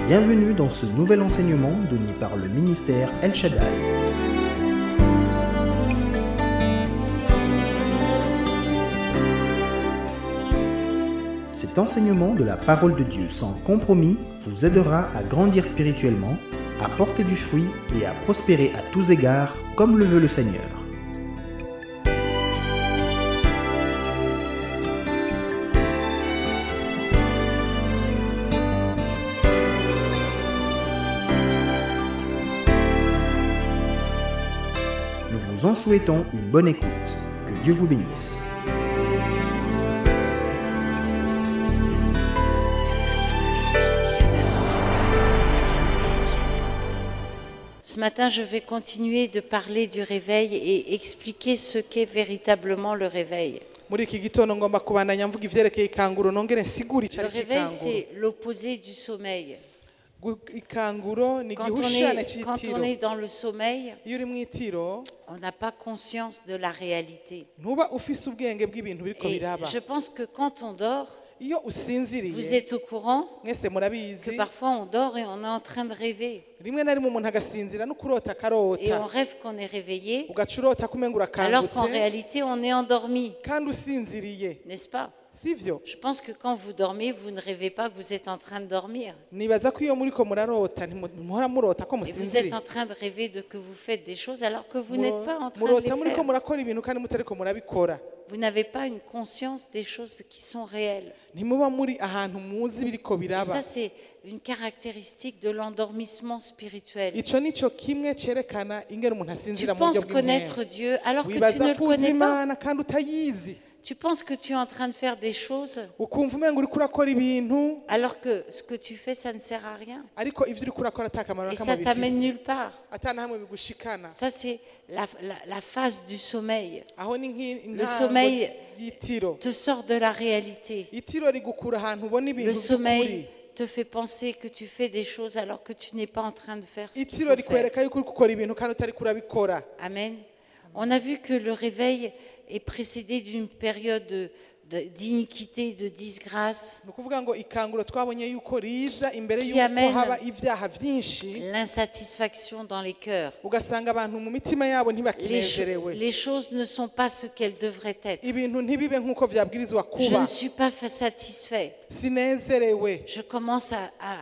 Bienvenue dans ce nouvel enseignement donné par le ministère El Shaddai. Cet enseignement de la parole de Dieu sans compromis vous aidera à grandir spirituellement, à porter du fruit et à prospérer à tous égards comme le veut le Seigneur. Nous vous en souhaitons une bonne écoute. Que Dieu vous bénisse. Ce matin, je vais continuer de parler du réveil et expliquer ce qu'est véritablement le réveil. Muri iki gitondo ngomba kubandanya mvuga ivyerekeye ikanguro nongere nsigura Le icari réveil, c'ikanguro. c'est l'opposé du sommeil. Ikanguro ni Quand igihushane on c'itiro. est dans le sommeil, Iyo uri mw'itiro on n'a pas conscience de la réalité. ntuba ufise ubwenge bw'ibintu biriko Et biraba. je pense que quand on dort, Iyo vous usinziriye êtes au courant mwese que murabizi parfois on dort et on est en train de rêver. rimwe na rimwe umuntu agasinzira no kurota Et on akarota rêve qu'on est réveillé, ugaca urota kumenga alors qu'en urakangutse réalité, on est endormi. kandi usinziriye N'est-ce pas? sivyo. Je pense que quand vous dormez, vous ne rêvez pas que vous êtes en train de dormir. Nibaza ko iyo muriko murarota ntimuhora murota ko Et vous êtes musinziriye en train de rêver de que vous faites des choses alors que vous n'êtes pas en train de murota les muriko faire. murakora ibintu kandi mutariko murabikora. Vous n'avez pas une conscience des choses qui sont réelles. ntimuba muri ahantu muzi biriko Et biraba. ça, c'est une caractéristique de l'endormissement spirituel. ico nico kimwe cerekana ingene umuntu Tu asinzira mu buryo penses connaître bw'imwema. Dieu alors que tu wibaza ne le ko uzi connais pas. imana kandi utayizi Tu penses que tu es en train de faire des choses ukumva umenga uriko urakora ibintu alors que ce que tu fais, ça ne sert à rien. ariko ivyo uriko urakora ata kamaro Et na ça kamwe t'amène bifise nulle part. ata na hamwe bigushikana. Ça, c'est la phase du sommeil. aho ni Le sommeil y'itiro. te sort de la réalité. itiro rigukura ahantu ubona Le ibintu sommeil by'ukuri. te fait penser que tu fais des choses alors que tu n'es pas en train de faire ce qu'il itiro faut faire. rikwereka yuko uriko ukora ibintu kandi utariko urabikora. Amen. On a vu que le réveil est précédé d'une période d'iniquité, de disgrâce, ni ukuvuga ngo ikanguro twabonye yuko riza imbere Qui yuko amène haba ivyaha vyinshi l'insatisfaction dans les cœurs. ugasanga abantu mu mitima yabo ntibakinezerewe. Les choses ne sont pas ce qu'elles devraient être. ibintu ntibibe nk'uko vyabwirizwa Je kuba. ne suis pas satisfait. sinezerewe Je commence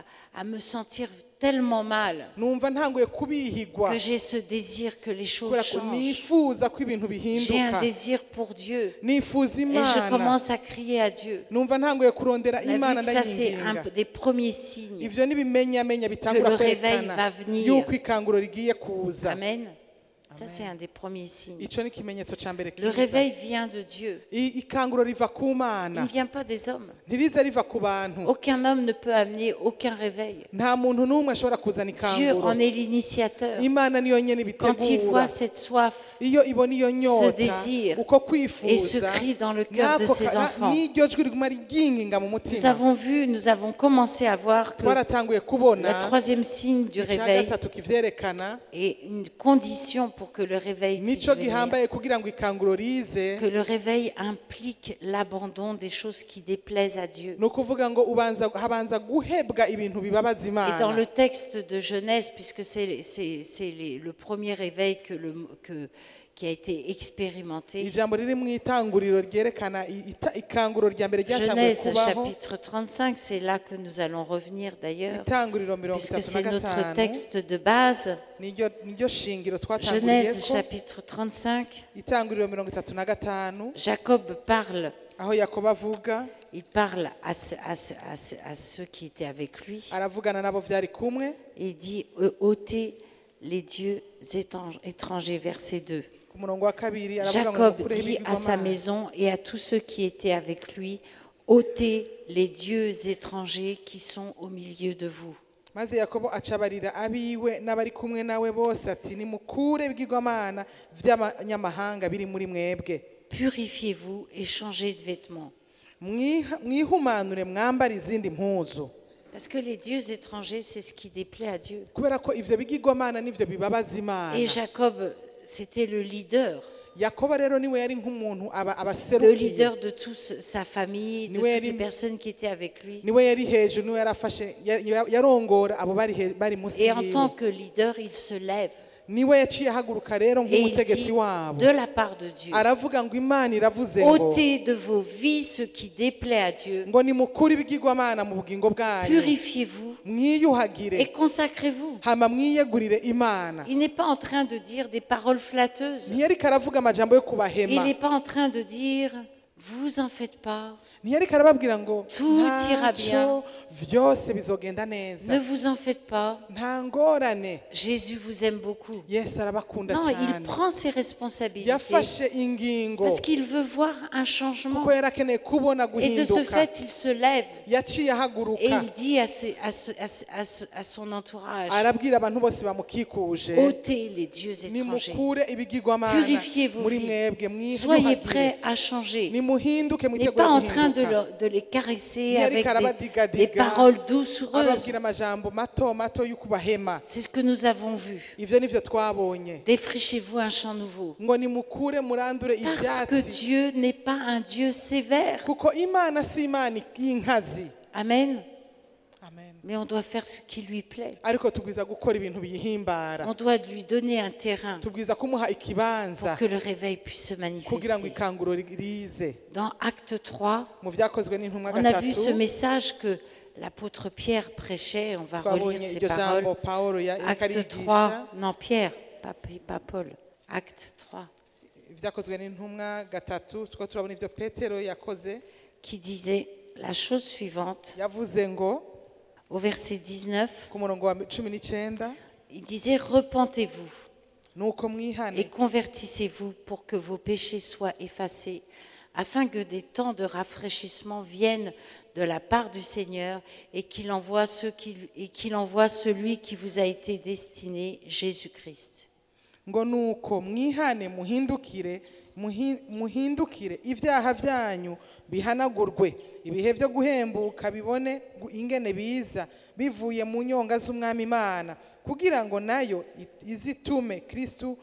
à me sentir tellement mal numva ntanguye kubihigwa que j'ai ce désir que les choses kubera ko changent. nifuza ko ibintu J'ai un bihinduka désir pour Dieu nifuza et je imana commence à crier à Dieu. numva ntanguye kurondera On a imana vu que ça, c'est ndayinginga. des premiers signes. ivyo nibimenyamenya bitangura Que le réveil kwerekana va venir. yuko ikanguro rigiye kuza. Amen. Ça, c'est un des premiers signes. ico ni ikimenyetso ca mbere Le kiza. réveil vient de Dieu. ikanguro riva ku Il mana ne vient pas des hommes. ntiriza riva ku bantu. Aucun homme ne peut amener aucun réveil. nta muntu n'umwe ashobora kuzana Dieu ikanguro. en est l'initiateur. imana niyo nyene Quand il ibitegura. voit cette soif iyo ibona iyo nyota désir uko et ce kwifuza cri dans le cœur de ses enfants. n'iryo jwi riguma ryinginga mu Nous mutima. avons vu, nous avons commencé à voir que twaratanguye le kubona troisième signe du icya réveil gatatu kivyerekana est une condition pour que le réveil puisse nico venir. gihambaye kugira ngo ikanguro rize. Que le réveil implique l'abandon des choses qui déplaisent à Dieu. ni ukuvuga ngo habanza guhebwa ibintu bibabaza Et dans imana. le texte de Genèse, puisque c'est le premier réveil qui a été expérimenté, ijambo riri mu itanguriro ryerekana ikanguro rya mbere ryatanguye Genèse kubaho. chapitre 35, c'est là que nous allons revenir d'ailleurs, itanguriro puisque 35 c'est na notre gatanu texte de base. niryo shingiro Genèse twatanguriyeko. chapitre 35, itanguriro 35 Jacob parle, aho yakobo avuga il parle à ceux qui étaient avec lui, aravugana nabo vyari kumwe. et il dit ôtez les dieux étrangers, verset 2. ku murongo wa kabiri aravuga ngo Jacob mukureho dit à sa ibigirwamana. maison et à tous ceux qui étaient avec lui, ôtez les dieux étrangers qui sont au milieu de vous. maze yakobo acabarira abiwe n'abari kumwe nawe bose ati nimukure ibigirwamana vy'abanyamahanga biri muri mwebwe. Purifiez-vous et changez de vêtements. mwihumanure mwambara izindi mpuzu. Parce que les dieux étrangers, c'est ce qui déplaît à Dieu. kubera ko ivyo bigirwamana nivyo bibabaza imana. Et Jacob, c'était le leader. yakobo rero niwe yari nk'umuntu le abaserukiye leader de toute sa famille, de toutes les personnes qui étaient avec lui. niwe yari hejuru niwe yarafashe yarongora abo bari munsi Et en tant yiwe que leader, il se lève niwe yaciye ahaguruka rero et il nk'umutegetsi dit wabo de la part de Dieu, aravuga ngo imana iravuze ngo ôtez de vos vies ce qui déplaît à Dieu, ngo nimukure ibigirwamana mu bugingo bwanyu purifiez-vous et mwiyuhagire consacrez-vous. hama mwiyegurire imana Il n'est pas en train de dire des paroles flatteuses. ntiyariko aravuga amajambo yo Il kubahema n'est pas en train de dire vous en faites pas, ntiyariko arababwira ngo Tout ira bien. ntacyo vyose bizogenda neza ne vous en faites pas. nta ngorane Jésus vous aime beaucoup. yesu arabakunda Non, il cyane prend ses responsabilités yafashe ingingo parce qu'il veut voir un changement. kuko yari akeneye kubona Et de ce guhinduka fait, il se lève yaciye et ahaguruka il dit à son entourage, arabwira abantu bose bamukikuje ôtez les dieux étrangers. nimukure ibigirwamana Purifiez vos muri vies. mwebwe Soyez mwiyuhagire prêts à changer. nimuhinduke N'est mwitegure pas en train guhinduka de les caresser Ntiyariko avec des arabadigadika, paroles doucereuses. ababwira amajambo mato mato yo kubahema C'est ce que nous avons vu. ivyo nivyo twabonye Défrichez-vous un champ nouveau. ngo nimukure murandure Parce que ivyatsi Dieu n'est pas un Dieu sévère. kuko imana si imana y'inkazi Amen. amen Mais on doit faire ce qui lui plaît. ariko tubwiza gukora ibintu biyihimbara On doit lui donner un terrain tubwiza kumuha ikibanza pour que le réveil puisse se kugira ngo manifester. ikanguro rize Dans Acte 3, mu vyakozwe n'intumwa on a vu ce gatatu message que l'apôtre Pierre prêchait. On va relire twabonye ces iryo paroles. jambo pawulo Acte yakarigisha 3, non Pierre, pas Paul. Acte 3, vyakozwe n'intumwa gatatu two turabona ivyo petero yakoze qui disait la chose suivante, yavuze ngo au verset 19, ku murongo wa 19 il disait repentez-vous nuko et mwihane convertissez-vous pour que vos péchés soient effacés, afin que des temps de rafraîchissement viennent de la part du Seigneur et qu'il envoie celui qui vous a été destiné, Jésus-Christ. ngo nuko mwihane muhindukire ibyaha byanyu bihanagurwe ibihe byo guhembuka bibone ingene biza bivuye mu nyonga z'umwami Imana kugira ngo nayo izitume Kristo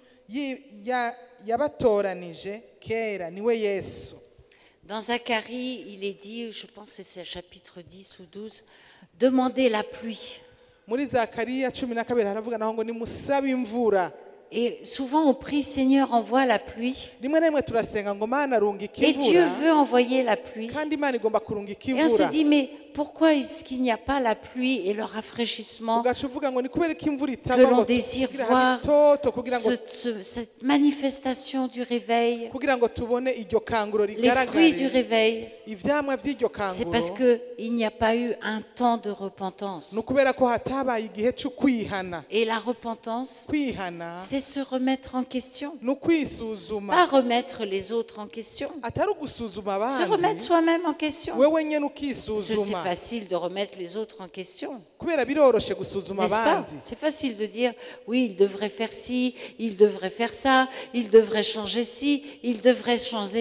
yabatoranije kera niwe Yesu. Dans Zacharie, il est dit, je pense que c'est chapitre 10 ou 12, demandez la pluie. Muri Zakariya 12 haravuga naho ngo nimusabe imvura. Et souvent on prie, Seigneur, envoie la pluie. Rimwe na rimwe turasenga ngo Mana rungika Et Dieu imvura veut envoyer la pluie. kandi Imana igomba kurungika Et on se imvura. dit, mais pourquoi est-ce qu'il n'y a pas la pluie et le rafraîchissement Ugaca uvuga ngo ni kubera ko imvura que itagwa l'on ngo désire kugira voir habe itoto kugira ngo cette manifestation du réveil, kugira ngo tubone iryo kanguro les fruits du rigaragare réveil? ivyamwa vy'iryo C'est kanguro parce qu'il n'y a pas eu un temps de repentance. ni ukubera ko hatabaye igihe cyo kwihana. Et la repentance, Kwihana c'est se remettre en question. ni ukwisuzuma Pas remettre les autres en question. atari ugusuzuma Se remettre abandi soi-même en question. wewe nyene Parce que c'est ukisuzuma facile de remettre les autres en question. kubera biroroshe gusuzuma N'est-ce pas? abandi. C'est facile de dire, oui, il devrait faire ci, il devrait faire ça, il devrait changer ci, il devrait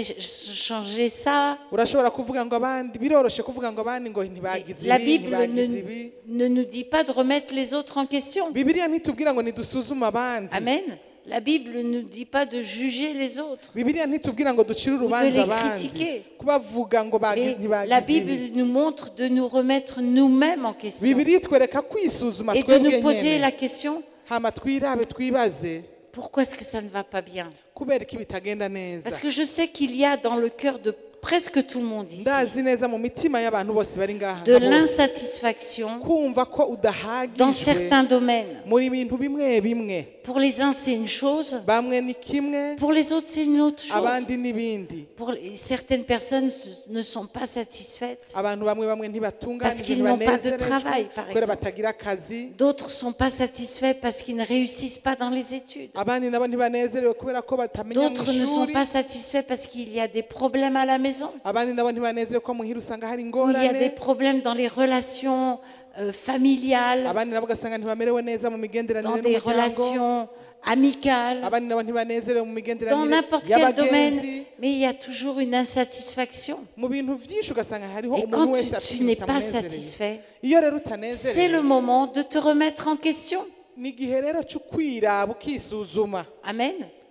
changer ça. Urashobora kuvuga ngo abandi biroroshe kuvuga ngo abandi ngo ntibagize La ibi Bible ntibagize ibi. ne nous dit pas de remettre les autres en question. Bibiliya ntitubwira ngo nidusuzume abandi. Amen. La Bible ne nous dit pas de juger les autres. Bibiliya ntitubwira ngo ducire les urubanza abandi critiquer. kubavuga ngo Mais ntibagize la ibi. Bible nous montre de nous remettre nous-mêmes en question Bibiliya itwereka kwisuzuma et de twebwe nous poser nyene la question, hama twirabe twibaze pourquoi est-ce que ça ne va pas bien? kubera ko bitagenda neza. Parce que je sais qu'il y a dans le cœur de presque tout le monde ici Ndazi neza mu mitima y'abantu bose bari ngaha de bose. l'insatisfaction kumva ko dans udahagijwe certains domaines. muri bintu bimwe bimwe. Pour les uns, c'est une chose. Bamwe ni kimwe Pour les autres, c'est une autre chose. abandi n'ibindi. Certaines personnes ne sont pas satisfaites. Abantu bamwe Parce ntibatunganije qu'ils n'ont pas de travail, par kubera exemple. batagira akazi. D'autres ne sont pas satisfaits parce qu'ils ne réussissent pas dans les études. Abandi nabo ntibanezerewe kubera ko batamenya mu D'autres ne sont ishuri. pas satisfaits parce qu'il y a des problèmes à la maison. Abandi nabo ntibanezerewe ko muhira usanga hari Il y a des ingorane. problèmes dans les relations familiales, Abandi nabo ugasanga ntibamerewe neza mu dans migenderanire des n'umuryango. relations amicales, Abandi nabo ntibanezerewe mu dans migenderanire n'importe quel domaine. y'abagenzi. Mais il y a toujours une insatisfaction. Mu bintu byinshi ugasanga hariho Et umuntu quand wese tu afite n'es pas ibitamunezereye. satisfait, Iyo rero c'est le utanezerewe moment de te remettre en question. ni igihe rero cyo kwiraba ukisuzuma. Amen. Amen.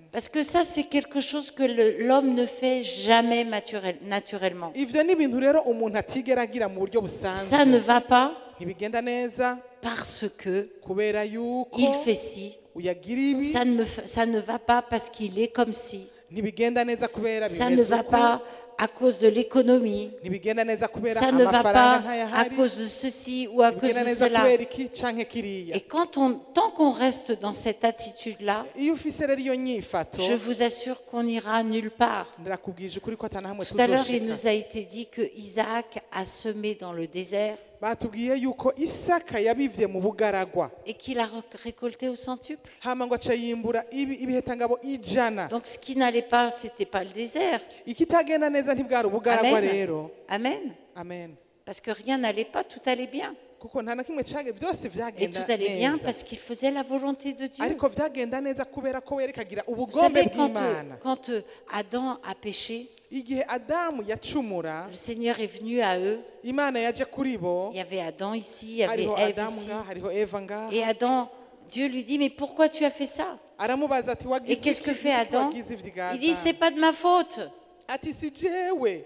Parce que ça, c'est quelque chose que l'homme ne fait jamais naturellement. ivyo ni ibintu rero umuntu atigera agira mu buryo Ça ne busanzwe va pas ntibigenda neza parce que kubera yuko il fait ci. uyagira ibi Ça ne va pas parce qu'il est comme ci. ntibigenda neza kubera Ça ne bimeze va uko pas à cause de l'économie. ntibigenda neza kubera Ça ne va amafaranga pas à ntayahari cause de ceci ou à cause ntibigenda de neza cela. kubera iki canke kiriya Et tant qu'on reste dans cette attitude-là, iyo ufise rero iyo nyifato je vous assure qu'on n'ira nulle part. ndirakubwije ukuri ko atana hamwe Tout à l'heure, il tuzoshika nous a été dit que Isaac a semé dans le désert batubwiye yuko isaka yabivye mu bugaragwa et qu'il a récolté au centuple. hama ngo aca yimbura ibihetangabo 100. Donc ce qui n'allait pas, c'était pas le désert. ikitagenda neza ntibwari ubugaragwa Amen. rero Amen. amen Parce que rien n'allait pas, tout allait bien. kuko nta na kimwe byose Et vyagenda tout allait bien neza parce qu'il faisait la volonté de Dieu. ariko vyagenda neza kubera ko werekagira Vous ubugombe savez, bw'imana quand Adam a péché, igihe adamu yacumura le Seigneur est venu à eux. imana yaje kuri bo Il y avait Adam ici, il y avait hariho Ève adamu ici. ngaha hariho eva ngaha Et Adam, Dieu lui dit, mais pourquoi tu as fait ça? aramubaza ati Et qu'est-ce que fait Adam? Il dit, c'est pas de ma faute. ati si jewe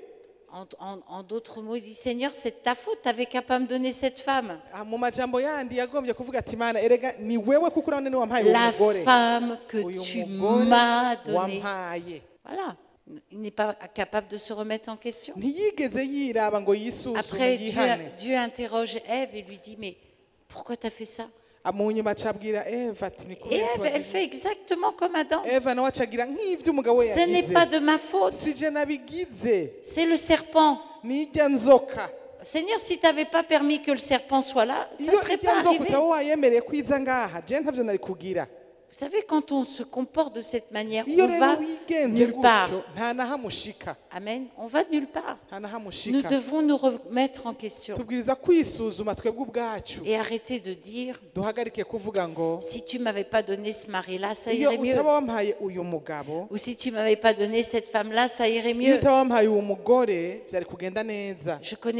En d'autres mots, il dit, Seigneur, c'est de ta faute, t'avais qu'à pas me donner cette femme. mu majambo yandi yagombye kuvuga ati imana erega ni wewe kuko urabona ni wampaye uyu La mugore femme que uyu tu mugore m'as donnée. wampaye Voilà. Il n'est pas capable de se remettre en question. ntiyigeze yiraba ngo yisuzume Après, yihane Dieu interroge Ève et lui dit, mais pourquoi tu as fait ça? mu nyuma acabwira eva ati ni Et kubera ko Ève, elle fait exactement comme Adam. eva nawe acagira nk'ivyo umugabo we Ce n'est yagize pas de ma faute, si je nabigize c'est le serpent. nijya nzoka Seigneur, si tu n'avais pas permis que le serpent soit là, ça ne iyo serait ijya pas nzoka arrivé. utaba wayemereye kwiza ngaha je ntavyo nari kugira Vous savez, quand on se comporte de cette manière, iyo on rero va wigenze nulle part. gutyo nta na hamushika Amen. On va nulle part. nta na Nous hamushika devons nous remettre en question tubwiriza kwisuzuma twebwe ubwacu et arrêter de dire, duhagarike kuvuga ngo si tu m'avais pas donné ce mari-là, ça iyo irait mieux. utaba wampaye uyu mugabo Ou si tu m'avais pas donné cette femme-là, ça irait iyo mieux. utaba wampaye uwo mugore byari kugenda neza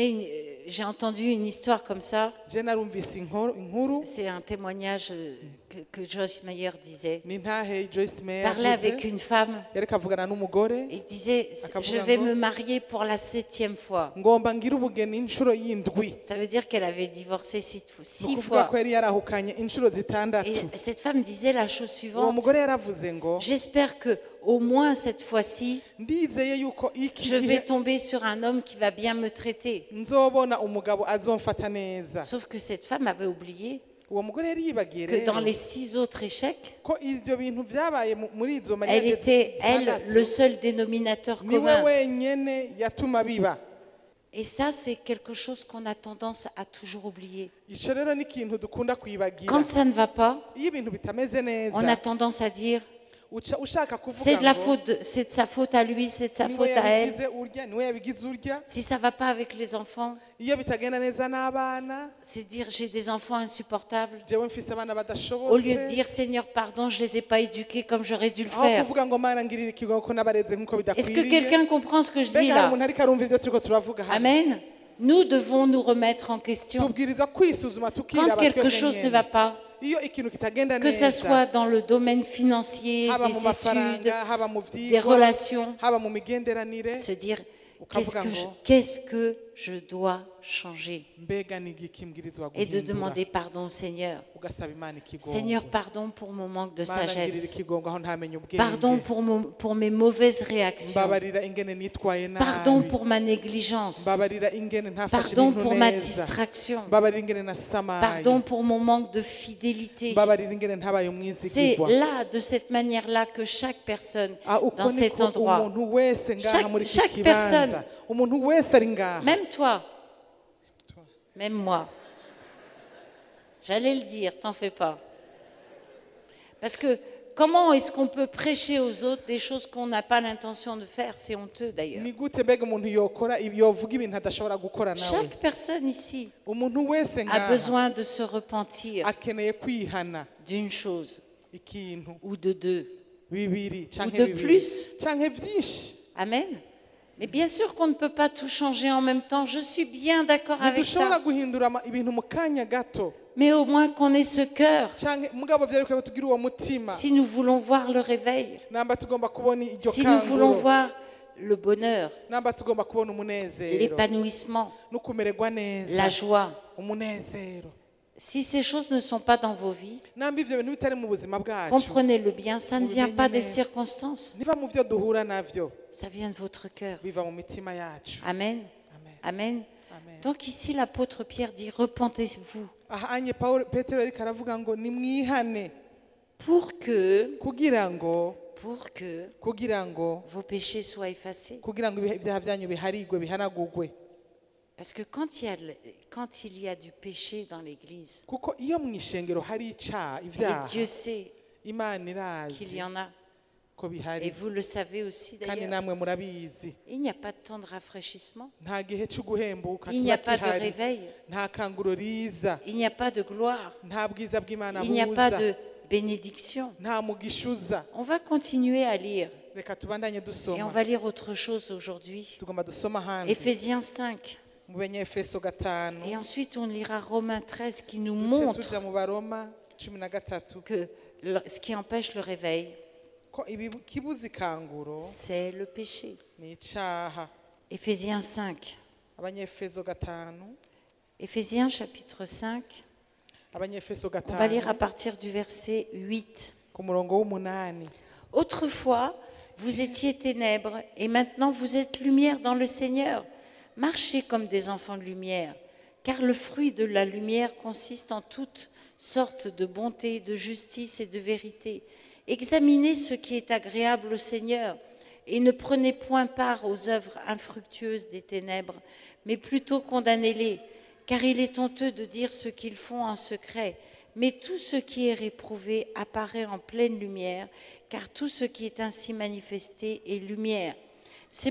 J'ai entendu une histoire comme ça. je narumvise inkuru C'est un témoignage que Joyce Meyer disait. ni ntahe Joyce Meyer Parlait avec une femme. yareka avugana n'umugore Il disait, Akavuga je vais ngo, me marier pour la 7e fois. ngomba ngira ubugeni inshuro y'indwi Ça veut dire qu'elle avait divorcé ni 6 ukuvuga fois. ko yari yarahukanye inshuro zitandatu Et cette femme disait la chose uwo suivante. mugore yaravuze ngo J'espère que au moins cette fois-ci, ndizeye yuko iki je vais gihe tomber sur un homme qui va bien me traiter. nzobona umugabo azomfata neza Sauf que cette femme avait oublié uwo mugore yari yibagiye que dans rero les 6 autres échecs, ko ivyo bintu vyabaye muri izo elle était, elle, le seul dénominateur niwe commun. wenyene yatuma biba Et ça, c'est quelque chose qu'on a tendance à toujours oublier. ico rero ni ikintu dukunda kwibagira Quand ça ne va pas, iyo ibintu bitameze on a neza tendance à dire uca ushaka c'est kuvuga de la ngo faute, c'est de sa faute à lui, c'est de sa niwe faute à elle. yabigize urya niwe yabigize urya Si ça va pas avec les enfants, iyo bitagenda neza n'abana c'est dire j'ai des enfants insupportables. jewe mfise abana Au lieu de badashobotse dire Seigneur, pardon, je les ai pas éduqués comme j'aurais dû le aho faire. kuvuga ngo mana ngirira ikigongo ko nabareze nk'uko Est-ce que bidakwiriye quelqu'un comprend ce que je dis mbega hari là? umuntu ariko arumva ivyo turiko turavuga hano Amen. Nous devons nous remettre en question. tubwirizwa kwisuzuma Quand tukiraba quelque twebwe chose ne nyene. va pas, iyo ikintu kitagenda que ce neza soit dans le domaine financier, haba mu des études, mafaranga haba mu des vyigwa relations, haba mu migenderanire se dire Ukavuga ngo, qu'est-ce que je dois changer mbega ni igiki mbwirizwa et de guhindura demander pardon au Seigneur. ugasaba imana ikigongo Seigneur, pardon pour mon manque de mana ngirira sagesse. ikigongo aho ntamenye Pardon ubwenge pour mes mauvaises réactions. mbabarira ingene nitwaye Pardon nabi pour ma négligence. mbabarira ingene ntafashe Pardon ibintu pour ma neza distraction. mbabarira ingene nasamaye Pardon pour mon manque de fidélité. mbabarira ingene ntabaye C'est umwizigirwa là, de cette manière-là, que chaque personne uko dans cet niko endroit, umuntu wese ngaha muri iki chaque personne, kibanza umuntu wese ari ngaha même toi, même moi, j'allais le dire, t'en fais pas. Parce que comment est-ce qu'on peut prêcher aux autres des choses qu'on n'a pas l'intention de faire? C'est honteux d'ailleurs. ni gute mbega umuntu yovuga ibintu adashobora gukora nawe Chaque personne ici umuntu wese a ngaha besoin de se repentir akeneye kwihana d'une chose ikintu ou de deux. bibiri Ou canke de bibiri plus. canke vyinshi Amen. Mais bien sûr qu'on ne peut pas tout changer en même temps. Je suis bien d'accord avec ntidushobora ça. guhindura ibintu mu kanya gato Mais au moins qu'on ait ce cœur. cyangwa mugabo byerekeye ko tugira uwo mutima Si nous voulons voir le réveil, namba tugomba kubona iryo si nous voulons kanguro voir le bonheur, namba tugomba kubona umunezero l'épanouissement, no kumererwa neza la joie, umunezero si ces choses ne sont pas dans vos vies, namba ivyo bintu bitari mu buzima bwacu comprenez-le bien, ça ne vient pas des circonstances, niba mu byo duhura navyo ça vient de votre cœur. biva mu mitima yacu. Amen. Amen. Amen. Amen. Donc ici, l'apôtre Pierre dit, repentez-vous aha anye petero ariko aravuga ngo nimwihane pour que kugira ngo vos péchés soient effacés. kugira ngo ibyaha byanyu biharigwe bihanagurwe Parce que quand il y a du péché dans l'Église, kuko iyo mu ishengero hari icaha et ibyaha Dieu sait imana qu'il irazi y en a, ko et bihari vous le savez aussi kandi d'ailleurs, namwe murabizi il n'y a pas de temps de rafraîchissement, nta gihe cyo guhembuka il n'y a kiba pas de gihari réveil, nta kanguro riza il n'y a pas de gloire, nta bwiza bw'imana il n'y a pas buza de bénédiction. nta mugishuza On va continuer à lire, reka tubandanye et on dusoma va lire autre chose aujourd'hui. tugomba dusoma ahandi Éphésiens 5. mu Banyefeso 5 Et ensuite, on lira Romains 13 qui nous duce montre tuja mu Baroma 13 que ce qui empêche le réveil, ko kibuza ikanguro c'est le péché. ni icaha. Éphésiens 5. Abanyefeso 5 Éphésiens chapitre 5. Abanyefeso On va lire 5 à partir du verset 8. ku murongo w'umunani. Autrefois, vous étiez ténèbres et maintenant vous êtes lumière dans le Seigneur. Marchez comme des enfants de lumière, car le fruit de la lumière consiste en toutes sortes de bonté, de justice et de vérité. Examinez ce qui est agréable au Seigneur et ne prenez point part aux œuvres infructueuses des ténèbres, mais plutôt condamnez-les, car il est honteux de dire ce qu'ils font en secret. Mais tout ce qui est réprouvé apparaît en pleine lumière, car tout ce qui est ainsi manifesté est lumière. C'est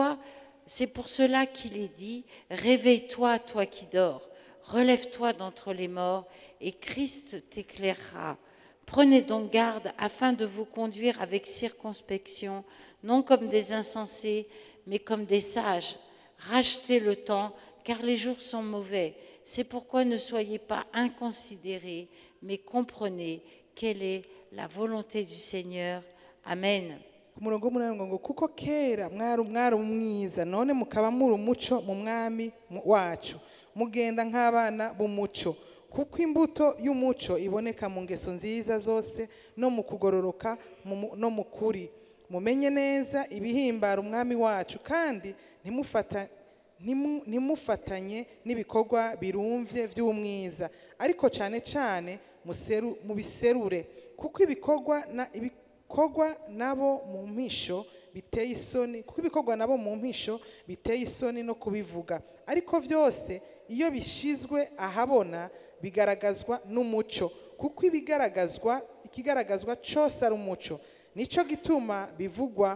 pour cela qu'il est dit, réveille-toi, toi qui dors, relève-toi d'entre les morts, et Christ t'éclairera. Prenez donc garde afin de vous conduire avec circonspection, non comme des insensés, mais comme des sages. Rachetez le temps, car les jours sont mauvais. C'est pourquoi ne soyez pas inconsidérés, mais comprenez quelle est la volonté du Seigneur. Amen. Ku murongo w'umunani ngo kuko kera mwari umwiza none mukaba muri umuco mu mwami wacu mugenda nk'abana b'umuco kuko imbuto y'umuco iboneka mu ngeso nziza zose no mu kugororoka no mu kuri mumenye neza ibihimbara umwami wacu kandi ntimufatanye n'ibikorwa birumvye by'umwiza ariko cyane cyane mubiserure kuko ibikorwa nabo mu mpisho biteye isoni kuko ibikorwa nabo mu mpisho biteye isoni no kubivuga ariko byose iyo bishizwe ahabona bigaragazwa n'umuco kuko ikigaragazwa cyose ari umuco nico gituma bivugwa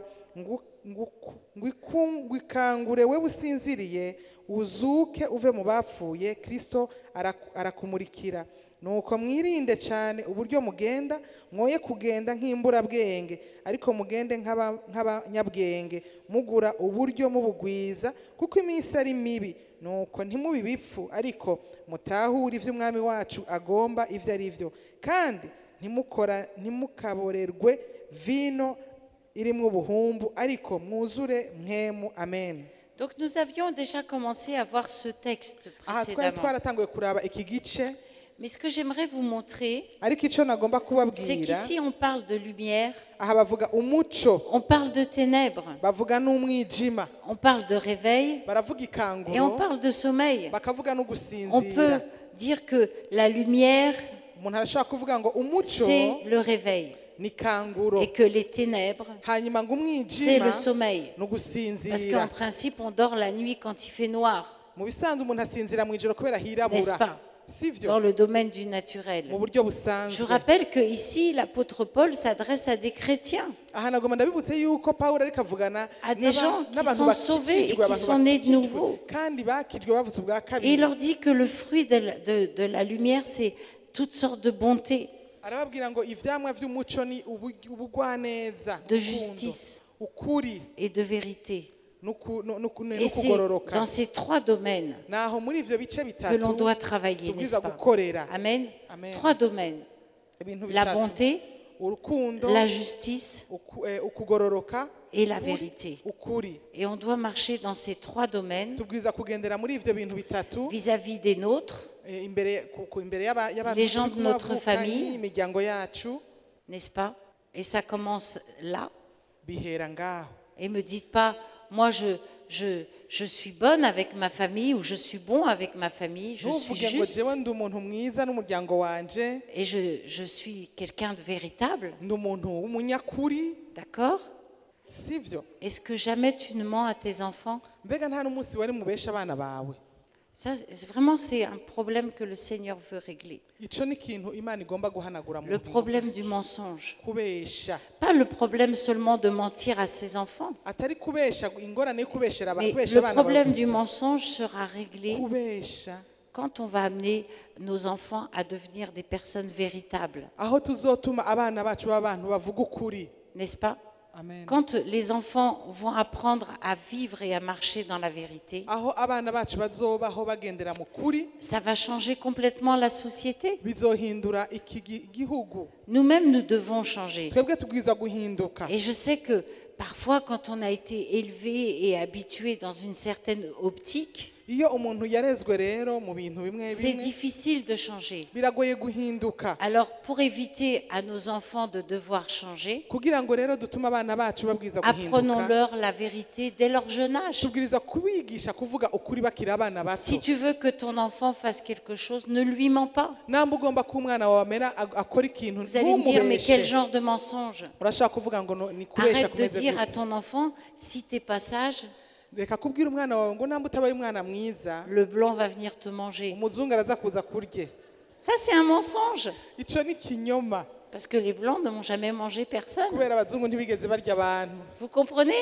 ngo ikangure we usinziriye uzuke uve mu bapfuye Kristo arakumurikira nuko mwirinde cyane uburyo mugenda mwoye kugenda nk'imburabwenge ariko mugende nk'abanyabwenge mugura uburyo mubugwiza kuko iminsi ari mibi nuko ntimubi bipfu ariko mutahure ivyo umwami wacu agomba ivyo ari vyo kandi ntimukaborerwe vino irimwo ubuhumbu ariko mwuzure mwemu. Amen. Donc nous avions déjà commencé à voir ce texte précédemment. twaratanguye kuraba iki gice. Mais ce que j'aimerais vous montrer, ariko ico nagomba kubabwira c'est qu'ici on parle de lumière, aha bavuga umuco, on parle de ténèbres, bavuga n'umwijima, on parle de réveil baravuga ikanguro, et on parle de sommeil. bakavuga no On gusinzira. peut dire que la lumière, Umuntu arashaka kuvuga ngo umuco c'est le réveil ni kanguro, et que les ténèbres, hanyuma ngo c'est le umwijima sommeil. no Parce gusinzira. qu'en principe, on dort la nuit quand il fait noir, Mu bisanzwe umuntu asinzira mu ijoro kubera n'est-ce hirabura, pas? sivyo? Dans le domaine du naturel. Mu buryo Je busanzwe. vous rappelle que ici, l'apôtre Paul s'adresse à des chrétiens, Aha nagomba ndabibutse yuko Pawulo ariko avugana à des gens qui n'abantu sont sauvés et bakijijwe, qui abantu sont nés de bakijijwe, nouveau. kandi bakijwe bavutse ubwa Et il kabiri. leur dit que le fruit de la lumière, c'est toutes sortes de bonté, Arababwira ngo ivyamwa vy'umuco ni ubugwaneza, de urukundo, justice ukuri et de vérité. Et c'est dans ces trois domaines naho muri ivyo bice que bitatu l'on doit travailler, n'est-ce tubwiza pas? gukorera Amen. Amen. Trois domaines. ibintu La bitatu bonté, urukundo la justice ukugororoka et la vérité. ukuri Et on doit marcher dans ces trois domaines tubwiza kugendera muri ivyo bintu bitatu vis-à-vis des nôtres, imbere y'abantu Les gens de turi notre kumwe, famille. imiryango yacu n'est-ce pas? Et ça commence là. bihera ngaho. Et me dites pas, moi je suis bonne avec ma famille ou je suis bon avec ma famille, je suis ntuvuge ngo juste jewe ndi umuntu mwiza n'umuryango wanje et je suis quelqu'un de véritable, ndi umuntu w'umunyakuri d'accord? sivyo. Est-ce que jamais tu ne mens à tes enfants? Mbega nta n'umunsi wari mubesha abana bawe? Ça, vraiment, c'est un problème que le Seigneur veut régler. Ico ni ikintu Imana igomba guhanagura mu Le buzima problème bwacu. du mensonge. Kubesha Pas le problème seulement de mentir à ses enfants, atari kubesha ingorane yo kubeshera mais kubesha le abana bawe problème gusa. du mensonge sera réglé kubesha quand on va amener nos enfants à devenir des personnes véritables, aho tuzotuma abana bacu b'abantu bavuga ukuri. n'est-ce pas? Amen. Quand les enfants vont apprendre à vivre et à marcher dans la vérité, aho abana bacu bazobaho bagendera mu kuri ça va changer complètement la société. bizohindura iki gihugu. Nous-mêmes, nous devons changer. Twebwe tubwiza guhinduka. Et je sais que parfois, quand on a été élevé et habitué dans une certaine optique, Iyo umuntu yarezwe rero mu bintu bimwe c'est bimwe difficile de changer. biragoye guhinduka. Alors, pour éviter à nos enfants de devoir changer, Kugira ngo rero dutume abana bacu babwiza guhinduka apprenons-leur la vérité dès leur jeune âge. tubwiriza kubigisha kuvuga ukuri bakiri abana bato. Si tu veux que ton enfant fasse quelque chose, ne lui mens pas. namba ugomba ko umwana wawe amera akora ikintu Vous allez me dire, mais quel ntumubeshe. genre de mensonge? urashaka kuvuga ngo ni kubesha Arrête de kumeze dire à gute. ton enfant, si t'es pas sage, Reka kubwira umwana wawe ngo namba utabaye umwana mwiza le blanc va venir te manger. umuzungu araza kuza kurye. Ça, c'est un mensonge. Ico ni kinyoma Parce que les blancs n'ont jamais mangé personne. kubera abazungu ntibigeze barya abantu. Vous comprenez?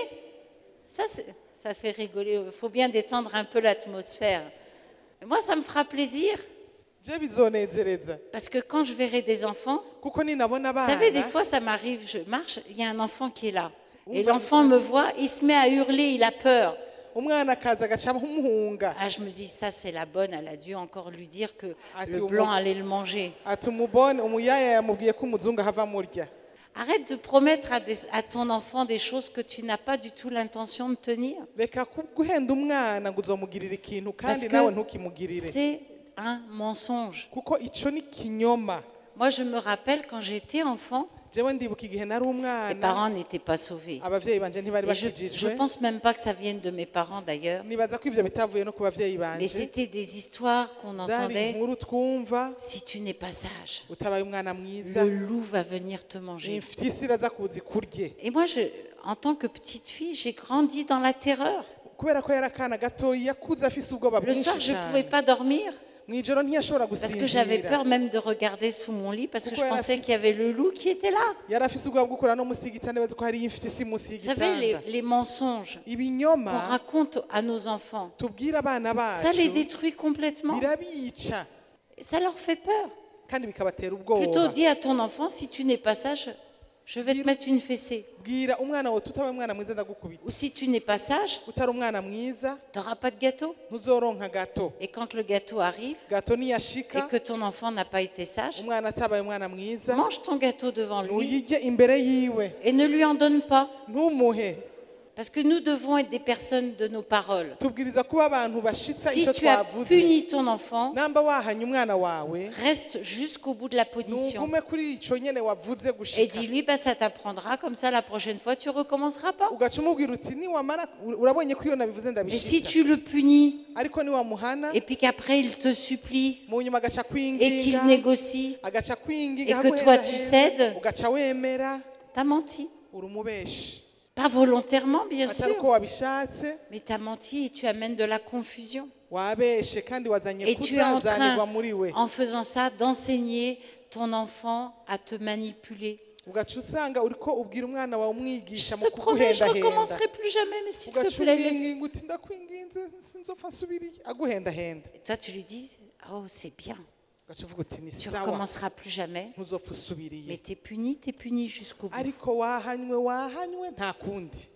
Ça fait rigoler. Il faut bien détendre un peu l'atmosphère. Et moi, ça me fera plaisir. Je bizonezereza Parce que quand je verrai des enfants, kuko ninabona vous abana savez, des fois, ça m'arrive, je marche, il y a un enfant qui est là. Et l'enfant me voit, il se met à hurler, il a peur. umwana akaza agaca nk'umuhunga Ah, je me dis, ça, c'est la bonne. Elle a dû encore lui dire que Ah, le tu blanc vois. allait le manger. ati umuyaya yamubwiye ko umuzungu ahava murya. Arrête de promettre à ton enfant des choses que tu n'as pas du tout l'intention de tenir. Reka guhenda umwana ngo uzomugirira ikintu Parce kandi que nawe ntukimugirire c'est un mensonge. kuko ico ni kinyoma. Moi, je me rappelle quand j'étais enfant, Jewe ndibuka igihe nari mes umwana parents n'étaient pas sauvés. abavyeyi banje ntibari Et je bakijijwe. pense même pas que ça vienne de mes parents d'ailleurs. Nibaza ko ivyo bitavuye no ku bavyeyi Mais banje. c'était des histoires qu'on Zari entendait. inkuru twumva Si tu n'es pas sage, utabaye umwana mwiza le loup va venir te manger. imfyisi iraza kuza ikurye. Et moi, en tant que petite fille, j'ai grandi dans la terreur. Kubera ko yari akana gatoyi yakuze afise ubwoba Le bwinshi soir, je ne cyane. pouvais pas dormir Mw'ijoro ntiyashobora parce que j'avais gusinzira. peur même de regarder sous mon lit parce que je Pourquoi elle a pensais fait qu'il y avait le loup qui était là. Yari afise ubwoba bwo kurara no musi y'igitanda abaza ko hari imfyisi musi Vous savez, y'igitanda. les mensonges qu'on Ibinyoma raconte à nos enfants, tubwira abana ça les bacu détruit complètement. birabica Ça leur fait peur. kandi bikabatera Plutôt ubwoba. dis à ton enfant, si tu n'es pas sage, je vais te mettre une fessée. Bwira umwana wawe tutabaye umwana mwiza ndagukubita. Ou si tu n'es pas sage, Utari umwana mwiza tu n'auras pas de gâteau. ntuzoronka gato. Et quand le gâteau arrive Gato et niyashika que ton enfant n'a pas été sage, umwana atabaye umwana mwiza mange ton gâteau devant lui ntuyirye imbere yiwe et ne lui en donne pas. ntumuhe. Parce que nous devons être des personnes de nos paroles. Tubwiriza kuba abantu bashitsa Si icyo tu as twavuze. puni ton enfant, Namba wahanye umwana wawe reste jusqu'au bout de la punition. nugume kuri ico nyene wavuze Et gushika. dis-lui, bah, ça t'apprendra, comme ça la prochaine fois tu recommenceras pas. Ugaca umubwira uti niwamara urabonye ko iyo nabivuze Mais si ndabishitsa. tu le punis Ariko niwamuhana et puis qu'après il te supplie mu nyuma agaca et qu'il kwinginga négocie, agaca kwinginga et que toi, tu cèdes. ugaca wemera t'as menti. uri umubeshi. Pas volontairement, bien Atari uko sûr, wabishatse mais t'as menti et tu amènes de la confusion. wabeshe kandi wazanye Et tu es en kuzazanirwa train, muri we. en faisant ça, d'enseigner ton enfant à te manipuler. Ugaca usanga uriko ubwira umwana wawe umwigisha Je mu te promets, je ne kuguhendahenda. recommencerai plus jamais, mais s'il te Ugaca plaît, laisse. umwinginga uti ndakwinginze sinzopfa nsubiriye aguhendahenda. Et toi, tu lui dis, oh, c'est bien, Ugaca uvuga uti ni tu ne sawa recommenceras plus jamais, ntuzopfa mais usubiriye. t'es puni jusqu'au bout. Ariko wahanywe nta kundi.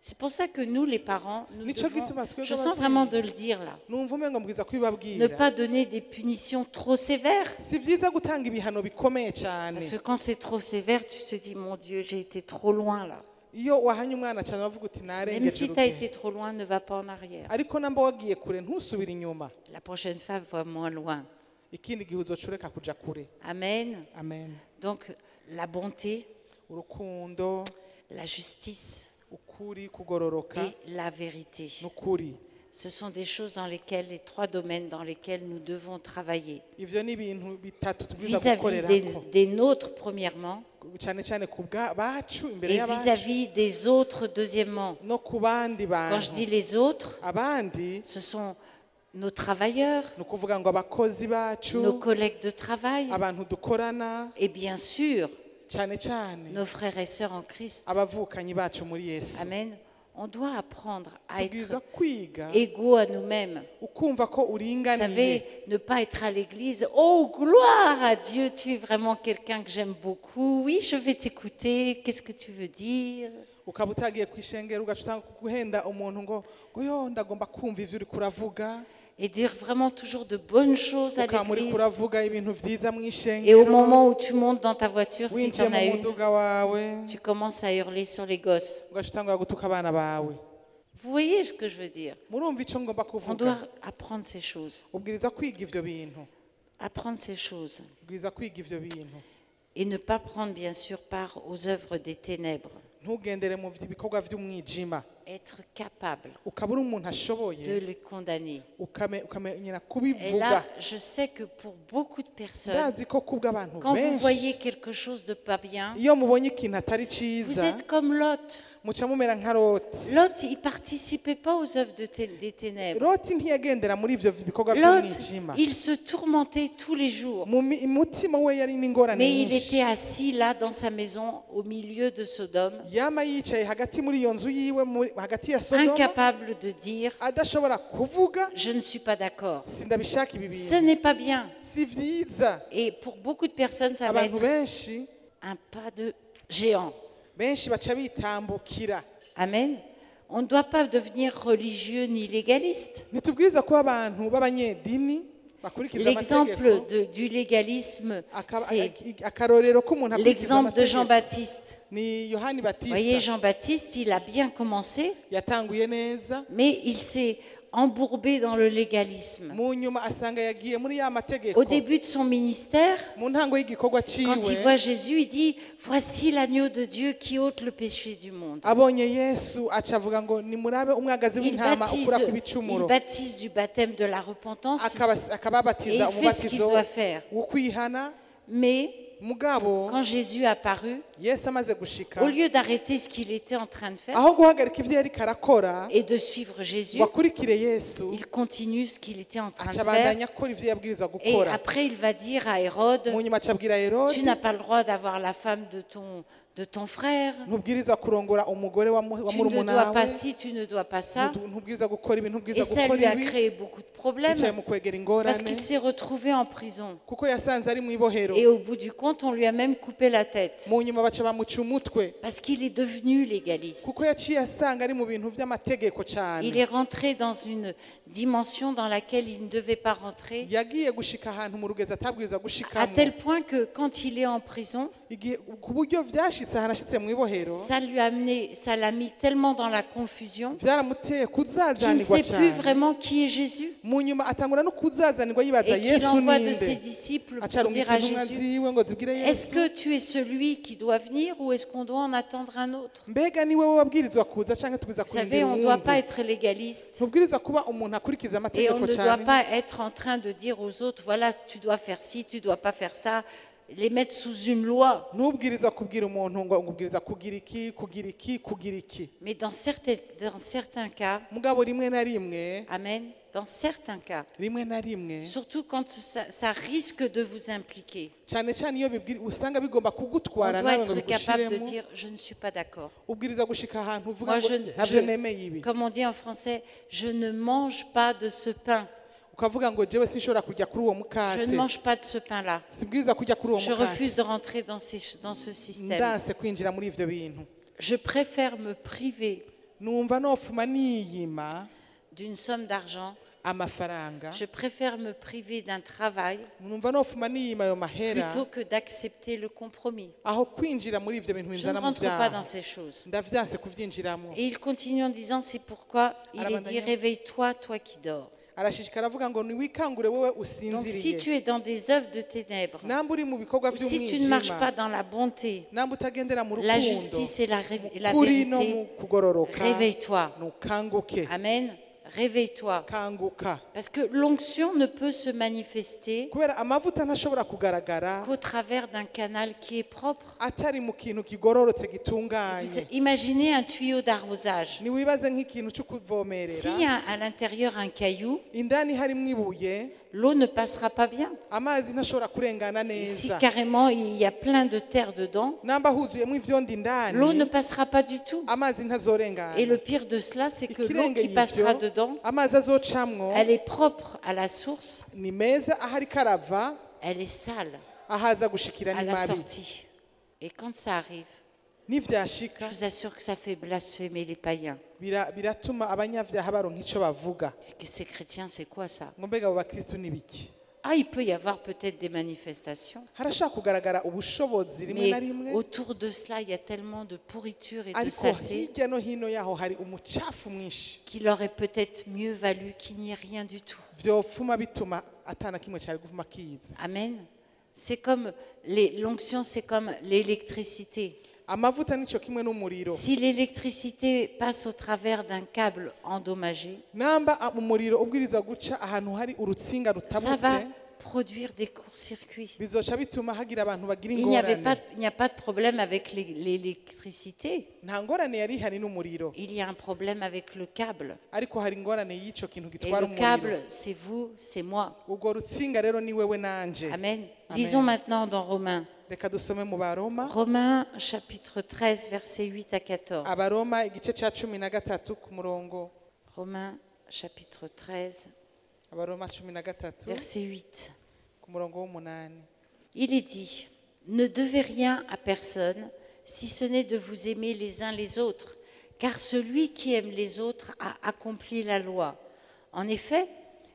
C'est pour ça que nous, les parents, nous Nico devons, gituma twebwe je sens abavyeyi, vraiment de le dire là, numva umengo mbwiza ne kubibabwira pas donner des punitions trop sévères. si vyiza gutanga ibihano bikomeye cyane Parce que quand c'est trop sévère, tu te dis, mon Dieu, j'ai été trop loin là. iyo wahanye umwana cyane bavuga uti Même narengeje si tu as été urugero trop loin, ne va pas en arrière. ariko namba wagiye kure ntusubire inyuma La prochaine fois, va moins loin. ikindi gihe uzocureka kuja kure Amen. amen Donc, la bonté, urukundo la justice ukuri kugororoka et la vérité. n'ukuri Ce sont des choses dans lesquelles, les trois domaines dans lesquels nous devons travailler. ivyo ni ibintu bitatu tubwiza Vis-à-vis gukorerako des nôtres, premièrement, cyane cyane ku bacu imbere et y'abacu vis-à-vis des autres, deuxièmement. no ku bandi Quand je dis bantu les autres, abandi ce sont nos travailleurs, ni ukuvuga ngo abakozi bacu nos collègues de travail, abantu dukorana et bien sûr, cyane cyane nos frères et sœurs en Christ. abavukanyi bacu muri yesu Amen. On doit apprendre à tubwiza être kwiga égaux à nous-mêmes. ukumva ko Vous uringaniye savez, ne pas être à l'église. Oh, gloire à Dieu, tu es vraiment quelqu'un que j'aime beaucoup. Oui, je vais t'écouter. Qu'est-ce que tu veux dire? ukaba utagiye ku ishengero ugaca utanga guhenda umuntu ngo yo ndagomba kumva ivyo uri kuravuga Et dire vraiment toujours de bonnes choses à ukaba muri l'église. kuravuga ibintu vyiza mu Et au ishengero moment où tu montes dans ta voiture, si tu winjiye en mu as une, muduga wawe tu commences à hurler sur les gosses. ugaca utangura gutuka abana bawe Vous voyez ce que je veux dire? murumva ico ngomba On kuvuga doit apprendre ces choses. ubwiriza kwiga ivyo bintu Apprendre ces choses. ubwiriza kwiga ivyo bintu Et ne pas prendre bien sûr part aux œuvres des ténèbres. ntugendere mu bikorwa vy'umwijima Être capable ukaba uri umuntu de ashoboye les condamner. ukamenyera Et kubivuga là, je sais que pour beaucoup de personnes, ndazi ko kubw'abantu quand vous voyez benshi quelque chose de pas bien, iyo mubonye ikintu atari vous ciza êtes comme Lot. muca mumera nka loti Lot, il participait pas aux œuvres des ténèbres. loti ntiyagendera muri ivyo bikorwa Lot, vy'umwijima il se tourmentait tous les jours. umutima we yari n'ingorane Mais il nyinshi était assis là dans sa maison au milieu de Sodome, yama yicaye hagati muri iyo nzu yiwe hagati ya sodoma incapable de dire adashobora kuvuga je ne suis pas d'accord. sindabishaka ibi Ce bintu n'est pas bien. si vyiza Et pour beaucoup de personnes, ça va abantu être benshi un pas de géant. benshi baca bitambukira Amen. On ne doit pas devenir religieux ni légaliste. ntitubwiriza kuba abantu b'abanyedini bakurikiza L'exemple amategeko du légalisme, c'est akarorero k'umuntu akurikiza l'exemple de amategeko Jean-Baptiste. ni yohani Vous voyez, batista Jean-Baptiste, il a bien commencé, yatanguye neza mais il s'est embourbé dans le légalisme. mu nyuma asanga yagiye muri ya mategeko Au début de son ministère, mu ntango y'igikorwa quand il ciwe voit Jésus, il dit « Voici l'agneau de Dieu qui ôte le péché du monde ». abonye yesu aca avuga ngo nimurabe umwagazi Il w'intama ukura ku il bicumuro baptise du baptême de la repentance et akababatiza il fait ce qu'il umubatizo doit faire. wo kwihana Mais mugabo quand Jésus apparut, yesu amaze gushika au lieu d'arrêter ce qu'il était en train de faire aho guhagarika ivyo yariko arakora et de suivre Jésus, ngo akurikire yesu il continue ce qu'il était en train aca de faire. abandanya akora ivyo yabwirizwa Et gukora après, il va dire à Hérode, mu nyuma aca abwira tu herodi n'as pas le droit d'avoir la femme de ton frère. ntubwirizwa kurongora umugore wa Tu ne dois murumuna pas we ci, tu ne dois pas ça. ntubwirizwa gukora ibi Et ntubwirizwa ça gukora lui a ibi créé beaucoup de problèmes bicaye mu kwegera parce ingorane qu'il s'est retrouvé en prison. kuko yasanze ari mu ibohero Et au bout du compte, on lui a même coupé la tête mu nyuma baca bamuca umutwe parce qu'il est devenu légaliste. kuko yaciye asanga ari mu bintu vy'amategeko Il cyane est rentré dans une dimension dans laquelle il ne devait pas rentrer, yagiye gushika ahantu mu rugezi atabwiriza à gushikamo tel point que quand il est en prison, igihe ku buryo vyashitse ahantu ashitse mu ibohero ça l'a mis tellement dans la confusion vyaramuteye qu'il ne kuzazanirwa sait plus cyane vraiment qui est Jésus. mu nyuma atangura no kuzazanirwa yibaza Et qu'il yesu envoie de ses ninde disciples pour acarunga dire à intumwa Jésus, ziwe ngo zibwire est-ce yesu que tu es celui qui doit venir ou est-ce qu'on doit en attendre un autre? mbega ni wowe wabwirizwa kuza canke tubwiza Vous savez, kurindira on ne doit pas uwundi être légaliste ntubwiriza kuba umuntu akurikiza et on amategeko ne doit cyane pas être en train de dire aux autres, voilà, tu dois faire ci, tu dois pas faire ça, les mettre sous une loi. ntubwirizwa kubwira umuntu ngo ubwiriza kugira iki kugira iki kugira iki Mais dans certains cas, mugabo rimwe na rimwe amen, dans certains cas, rimwe na rimwe surtout quand ça risque de vous impliquer, cyane cyane iyo usanga bigomba on kugutwara doit nawe ngo être capable de bigushiremo dire, je ne suis pas d'accord. ubwiriza gushika ahantu uvuga Moi, ngo ntabyo nemeye ibi comme on dit en français, je ne mange pas de ce pain. ukavuga ngo jewe sinshobora kujya kuri uwo Je mukate ne mange pas de ce pain-là. sibwiriza kujya kuri uwo Je mukate refuse de rentrer dans ce système. ndanse kwinjira muri ivyo bintu Je préfère me priver numva nofuma niyima d'une somme d'argent, amafaranga, je préfère me priver d'un travail numva nofuma niyima ayo mahera plutôt que d'accepter le compromis. aho kwinjira muri ivyo bintu Je ne bizana mu rentre pas dans vyaha. ces choses. Ndavyanse kuvyinjiramo. Et il continue en disant, c'est pourquoi il est dit, réveille-toi, toi qui dors. Arashishikara avuga ngo niwikangure wewe Donc si usinziriye. tu es dans des œuvres de ténèbres, Namba uri mu bikorwa ou si tu ne marches pas vy'umwijima, dans la bonté, namba utagendera mu la rukundo, justice et la kuri no mu vérité, kugororoka, réveille-toi. nukanguke, Amen. Réveille-toi. kanguka. Parce que l'onction ne peut se manifester Kubera amavuta ntashobora kugaragara qu'au travers d'un canal qui est propre. atari mu kintu kigororotse Vous gitunganye. imaginez un tuyau d'arrosage. Niwibaze nk'ikintu cyo kuvomerera, S'il y a à l'intérieur un caillou, indani harimwo ibuye, l'eau ne passera pas bien. amazi ntashobora kurengana Et si neza. carrément il y a plein de terre dedans, Namba huzuyemo ivyondo l'eau ne indani, passera pas du tout. amazi ntazorengana. Et le pire de cela, c'est que l'eau Ikirenge qui passera y'ivyo, dedans, amazi azocamwo elle est propre à la source, ni meza ahari karava, elle est sale ahaza gushikira à ni la mabi. sortie. Et quand ça arrive, Nivyashika je vous assure que ça fait blasphémer les païens. biratuma abanyavyaha baronka ico bavuga. Que ces chrétiens, c'est quoi ça? Ngo mbega abo bakristu ni biki? Ah, il peut y avoir peut-être des manifestations, Harashobora kugaragara ubushobozi rimwe na mais rimwe, autour de cela, il y a tellement de pourriture et de ariko saleté hirya no hino yaho hari umucafu mwinshi, qu'il aurait peut-être mieux valu qu'il n'y ait rien du tout. vyofuma bituma atana kimwe cari gufuma kiza. Amen. C'est comme l'onction, c'est comme l'électricité. Amavuta nico kimwe n'umuriro. Si l'électricité passe au travers d'un câble endommagé, Namba umuriro ubwirizwa guca ahantu hari urutsinga ça va rutamutse, produire des courts-circuits. bizoca bituma hagira abantu bagira Il n'y ingorane. a pas de problème avec l'électricité. Nta ngorane yari ihari n'umuriro, Il y a un problème avec le câble. ariko hari ingorane y'ico kintu Et gitwara le umuriro. câble, c'est vous, c'est moi. Urwo rutsinga rero ni wewe nanje. Amen. Amen. Lisons maintenant dans Romains. Reka dusome mu Baroma. Romains chapitre 13, versets 8 à 14. Abaroma igice ca 13 ku murongo. Romains chapitre 13, Abaroma 13 verset 8. ku murongo w'umunani. Il est dit, ne devez rien à personne, si ce n'est de vous aimer les uns les autres, car celui qui aime les autres a accompli la loi. En effet,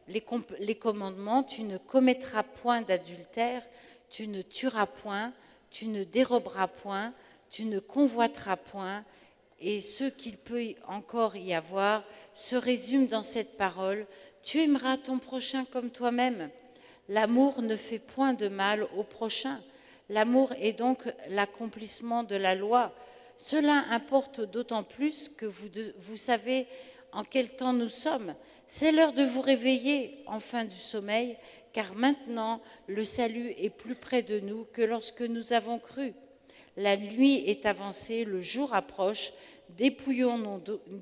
les commandements, tu ne commettras point d'adultère, tu ne tueras point, tu ne déroberas point, tu ne convoiteras point, et ce qu'il peut encore y avoir se résume dans cette parole, tu aimeras ton prochain comme toi-même. L'amour ne fait point de mal au prochain. L'amour est donc l'accomplissement de la loi. Cela importe d'autant plus que vous savez en quel temps nous sommes. C'est l'heure de vous réveiller enfin du sommeil, car maintenant le salut est plus près de nous que lorsque nous avons cru. La nuit est avancée, le jour approche. Dépouillons-nous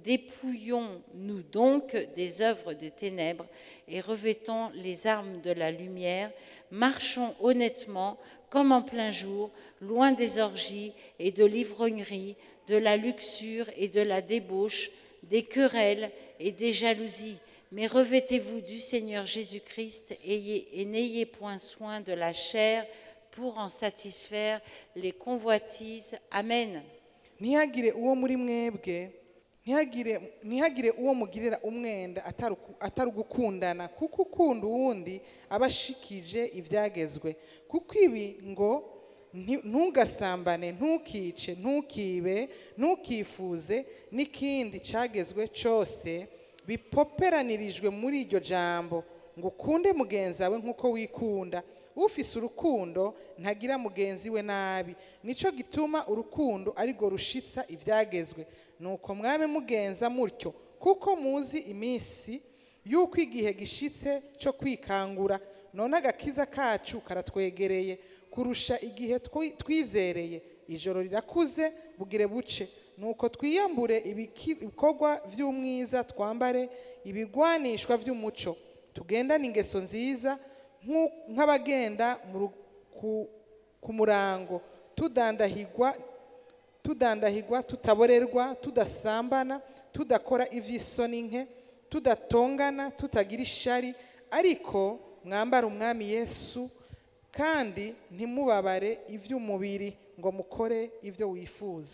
donc des œuvres des ténèbres et revêtons les armes de la lumière. Marchons honnêtement comme en plein jour, loin des orgies et de l'ivrognerie, de la luxure et de la débauche, des querelles et des jalousies. Mais revêtez-vous du Seigneur Jésus-Christ et n'ayez point soin de la chair pour en satisfaire les convoitises. Amen. Ntihagire uwo muri mwebwe, ntihagire uwo mugirira umwenda atari ugukundana, kuko ukunda uwundi aba ashikije ibyagezwe. Kuko ibi ngo ntugasambane, ntukice, ntukibe, ntukifuze n'ikindi cyagezwe cyose bipoperanirijwe muri iryo jambo, ngo ukunde mugenzi wawe nk'uko wikunda. Ufise urukundo ntagira mugenzi we nabi, nico gituma urukundo arirwo rushitsa ivyagezwe. Nuko mwame mugenza mutyo, kuko muzi iminsi yuko igihe gishitse cyo kwikangura. None agakiza kacu karatwegereye kurusha igihe twizereye. Ijoro rirakuze bugire buce. Nuko twiyambure ibikorwa vy'umwiza, twambare ibigwanishwa vy'umuco, tugendane ingeso nziza nk'abagenda ku murango, tudandahigwa, tutaborerwa, tudasambana, tudakora ivy'isoni nke, tudatongana, tutagira ishari, ariko mwambara umwami Yesu, kandi ntimubabare ivy'umubiri ngo mukore ivyo wifuza.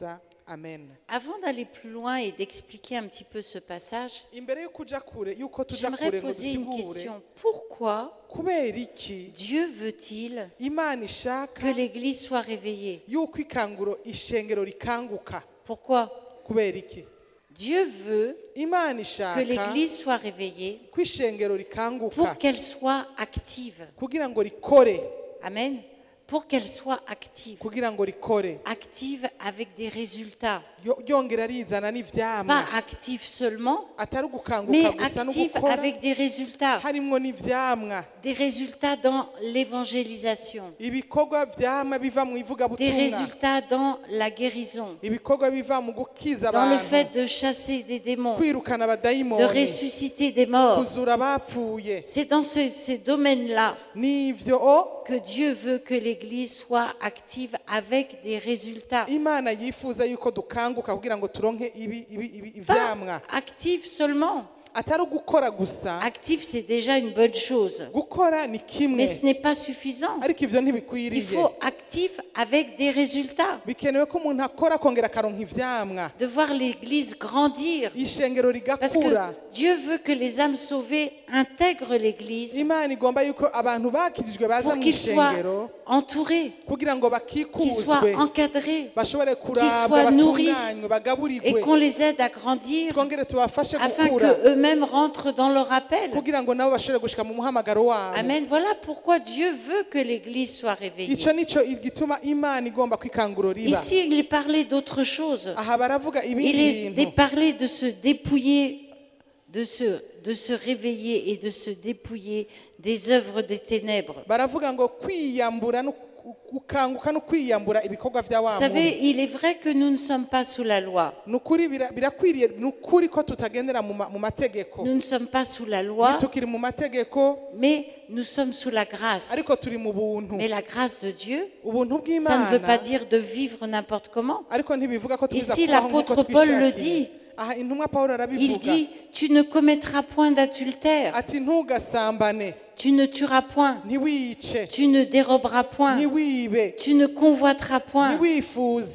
amen. Avant d'aller plus loin et d'expliquer un petit peu ce passage, Imbere yuko tuja kure j'aimerais ngo poser une dusigure question. Pourquoi kubera iki Dieu veut-il Imana ishaka que l'Église soit réveillée? yuko ishengero rikanguka? Pourquoi Kubera iki? Dieu veut Imana que ishaka l'Église soit réveillée ko ishengero rikanguka pour qu'elle soit active. kugira ngo rikore, Amen. Pour qu'elle soit active. kugira ngo rikore Active avec des résultats. ryongera rizana n'ivyamwa, Pas active seulement, atari mais ugukanguka gusa no active gukora, avec des résultats. harimwo n'ivyamwa, Des résultats dans l'évangélisation. ibikorwa vyama biva mu Des ivugabutumwa, résultats dans la guérison. ibikorwa biva mu gukiza Dans le abantu, fait de chasser des démons. kwirukana De abadayimoni, ressusciter des morts. kuzura abapfuye. C'est dans ces domaines-là N'ivyo que Dieu veut que l'Église soit active avec des résultats. Imana yifuza yuko dukanguka kugira ngo turonke ivyamwa, Active seulement. atari ugukora gusa. Active, c'est déjà une bonne chose. Gukora ni Mais kimwe, ce n'est pas suffisant. ariko ivyo Il ntibikwiriye. faut actif avec des résultats. Bikenewe ko umuntu akora akongera akaronka ivyamwa, De voir l'Église grandir. ishengero Parce que rigakura. Dieu veut que les âmes sauvées intègrent l'Église Imana igomba yuko abantu bakirijwe baza pour mu qu'ils soient ishengero entourés, kugira ngo qu'ils soient bakikuzwe, encadrés bashobore kurabwa, soient nourris batunganywe, et bagaburirwe, qu'on les aide à grandir twongere tubafashe afin gukura qu'eux-mêmes rentrent dans leur appel. kugira ngo nabo bashobore gushika mu muhamagaro wabo. Amen. Voilà pourquoi Dieu veut que l'Église soit réveillée. Ico nico gituma Imana igomba kwikanguro riba. Ici, il est parlé d'autre chose. Aha baravuga Il ibindi est bintu, parlé de se dépouiller, de se réveiller et de se dépouiller des œuvres des ténèbres. baravuga ngo kwiyambura no gukanguka no kwiyambura ibikorwa vya wa Vous muntu. savez, il est vrai que nous ne sommes pas sous la loi. Nukuri birakwiriye, nukuri ko tutagendera mu mategeko, Nous ne sommes pas sous la loi, tukiri mu mategeko, mais nous sommes sous la grâce. ariko turi mu buntu. Mais la grâce de Dieu, Ubuntu ça ne veut pas bw'Imana, dire de vivre n'importe comment. ariko ntibivuga ko tubiza Ici, kubaho nk'uko l'apôtre Paul le twishakiye. dit. Aha intumwa Pawulo Il arabivuga dit, tu ne commettras point d'adultère, ati ntugasambane, tu ne tueras point, ntiwice, tu ne déroberas point, ntiwibe, tu ne convoiteras point. ntiwifuze.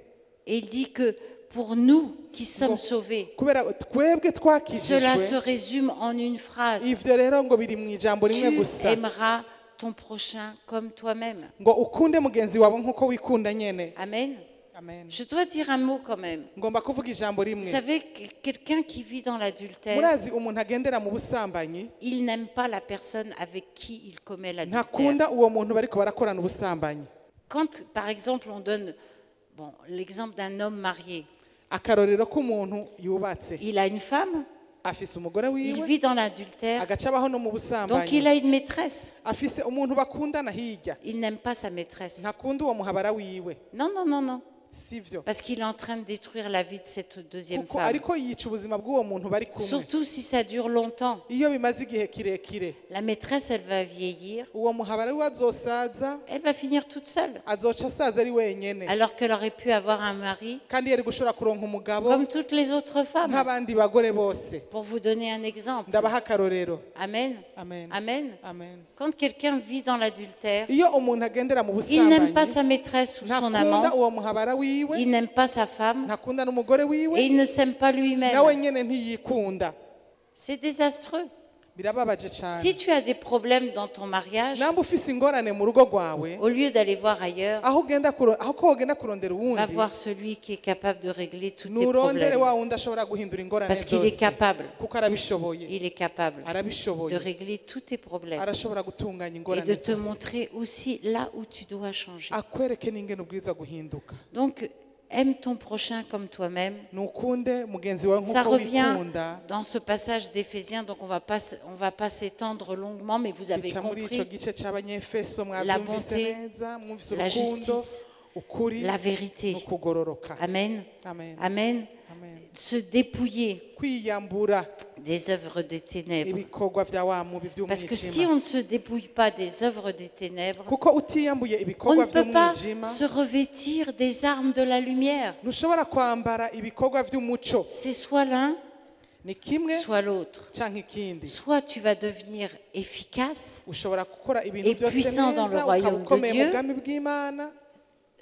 Et il dit que pour nous qui sommes sauvés, Kubera twebwe cela se twakijijwe, résume en une phrase. ivyo rero ngo biri mu ijambo rimwe Tu gusa, aimeras ton prochain comme toi-même. ngo ukunde mugenzi wawe nk'uko wikunda nyene. Amen. Amen. Je dois dire un mot quand même. Ngomba kuvuga ijambo Vous rimwe. savez, quelqu'un qui vit dans l'adultère, Murazi umuntu agendera mu busambanyi il n'aime pas la personne avec qui il commet l'adultère. ntakunda uwo muntu bariko barakorana ubusambanyi. Quand, par exemple, on donne l'exemple d'un homme marié, Akarorero k'umuntu yubatse, il a une femme, afise umugore il wiwe, vit dans l'adultère, agaca abaho no mu donc il busambanyi, a une maîtresse. afise umuntu bakundana hirya, Il n'aime pas sa maîtresse. ntakunda uwo muhabara wiwe, Non, non, non, non. sivyo, Parce qu'il est en train de détruire la vie de cette deuxième kuko femme. ariko yica ubuzima bw'uwo muntu bari kumwe. Surtout si ça dure longtemps. Iyo bimaze igihe kirekire, La maîtresse, elle va vieillir. uwo muhabara wiwe azosaza, Elle va finir toute seule. azoca asaza ari wenyene, Alors qu'elle aurait pu avoir un mari kandi yari gushobora kuronka umugabo comme toutes les autres femmes. nk'abandi bagore bose. Pour vous donner un exemple. Ndabaha akarorero. Amen. Amen. Amen. Amen. Quand quelqu'un vit dans l'adultère, Iyo umuntu agendera mu il n'aime pas busambanyi, sa maîtresse ou son ntakunda amant, uwo muhabara wiwe, il n'aime pas sa femme ntakunda n'umugore et wiwe, il ne s'aime pas lui-même. nawe nyene ntiyikunda. C'est désastreux. Birababaje cyane. Si tu as des problèmes dans ton mariage, Namba ufise ingorane mu rugo rwawe, au lieu d'aller voir ailleurs, aho ko wogenda kurondera va uwundi, voir celui qui est capable de régler tous tes nurondere problèmes. wa wundi ashobora guhindura ingorane Parce qu'il est zose, capable. kuko arabishoboye, Il est capable de arabishoboye, régler tous tes problèmes arashobora gutunganya et ingorane de te zose, montrer aussi là où tu dois changer. akwereke n'ingene ubwiza guhinduka. Donc, aime ton prochain comme toi-même. Nukunde mugenzi wawe Ça nk'uko revient wikunda. dans ce passage d'Éphésiens, donc on va pas s'étendre longuement, mais vous avez Bica muri ico compris gice c'abanyefeso la mwavyumvise bonté, neza, mwumvise la urukundo, justice, ukuri la vérité. n'ukugororoka. Amen. Amen. Amen. Amen. Se dépouiller Kwiyambura des œuvres des ténèbres. ibikorwa vya wa mubi Parce que si vy'umwijima, on ne se dépouille pas des œuvres des ténèbres, kuko utiyambuye on ibikorwa ne peut pas vy'umwijima, se revêtir des armes de la lumière. ntushobora kwambara ibikorwa vy'umuco. C'est soit l'un, Ni kimwe soit l'autre. canke ikindi. Soit tu vas devenir efficace, Ushobora gukora ibintu Et byose puissant dans le neza, royaume ukaba ukomeye de mu Dieu. bwami bw'Imana,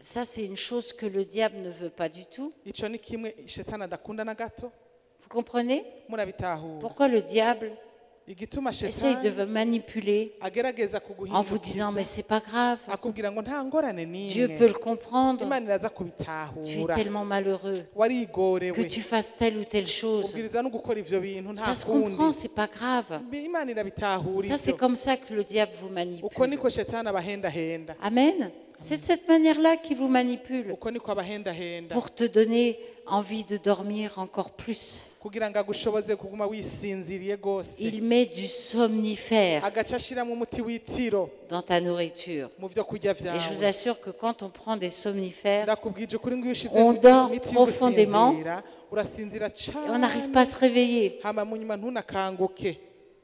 Ça, c'est une chose que le diable ne veut pas du tout. icyo ni kimwe shetani adakunda na gato. Vous comprenez? Murabitahura Pourquoi le diable igituma essaye de shetani vous manipuler agerageza en vous disant mais kuguhindukiza c'est pas grave, akubwira ngo nta ngorane Dieu n'imwe peut le comprendre, imana iraza tu es kubitahura tellement malheureux que warigorewe tu fasses telle ou telle chose. ubwiriza no gukora ivyo bintu nta Ça se kundi comprend, c'est pas grave. imana irabitahura Ça, c'est ivyo comme ça que le diable vous uko manipule. niko shetani abahendahenda Amen. C'est de cette manière-là qu'il vous manipule uko niko abahendahenda pour te donner envie de dormir encore plus. kugira ngo agushoboze kuguma wisinziriye gose Il met du somnifère agaca ashiramo umuti w'itiro dans ta nourriture. mu vyo kurya Et je vous vyawe assure que quand on prend des somnifères, ndakubwije ukuri ngo iyo ushize On dort imiti profondément. y'ugusinzira urasinzira on n'arrive cane pas à se réveiller. hama mu nyuma ntunakanguke.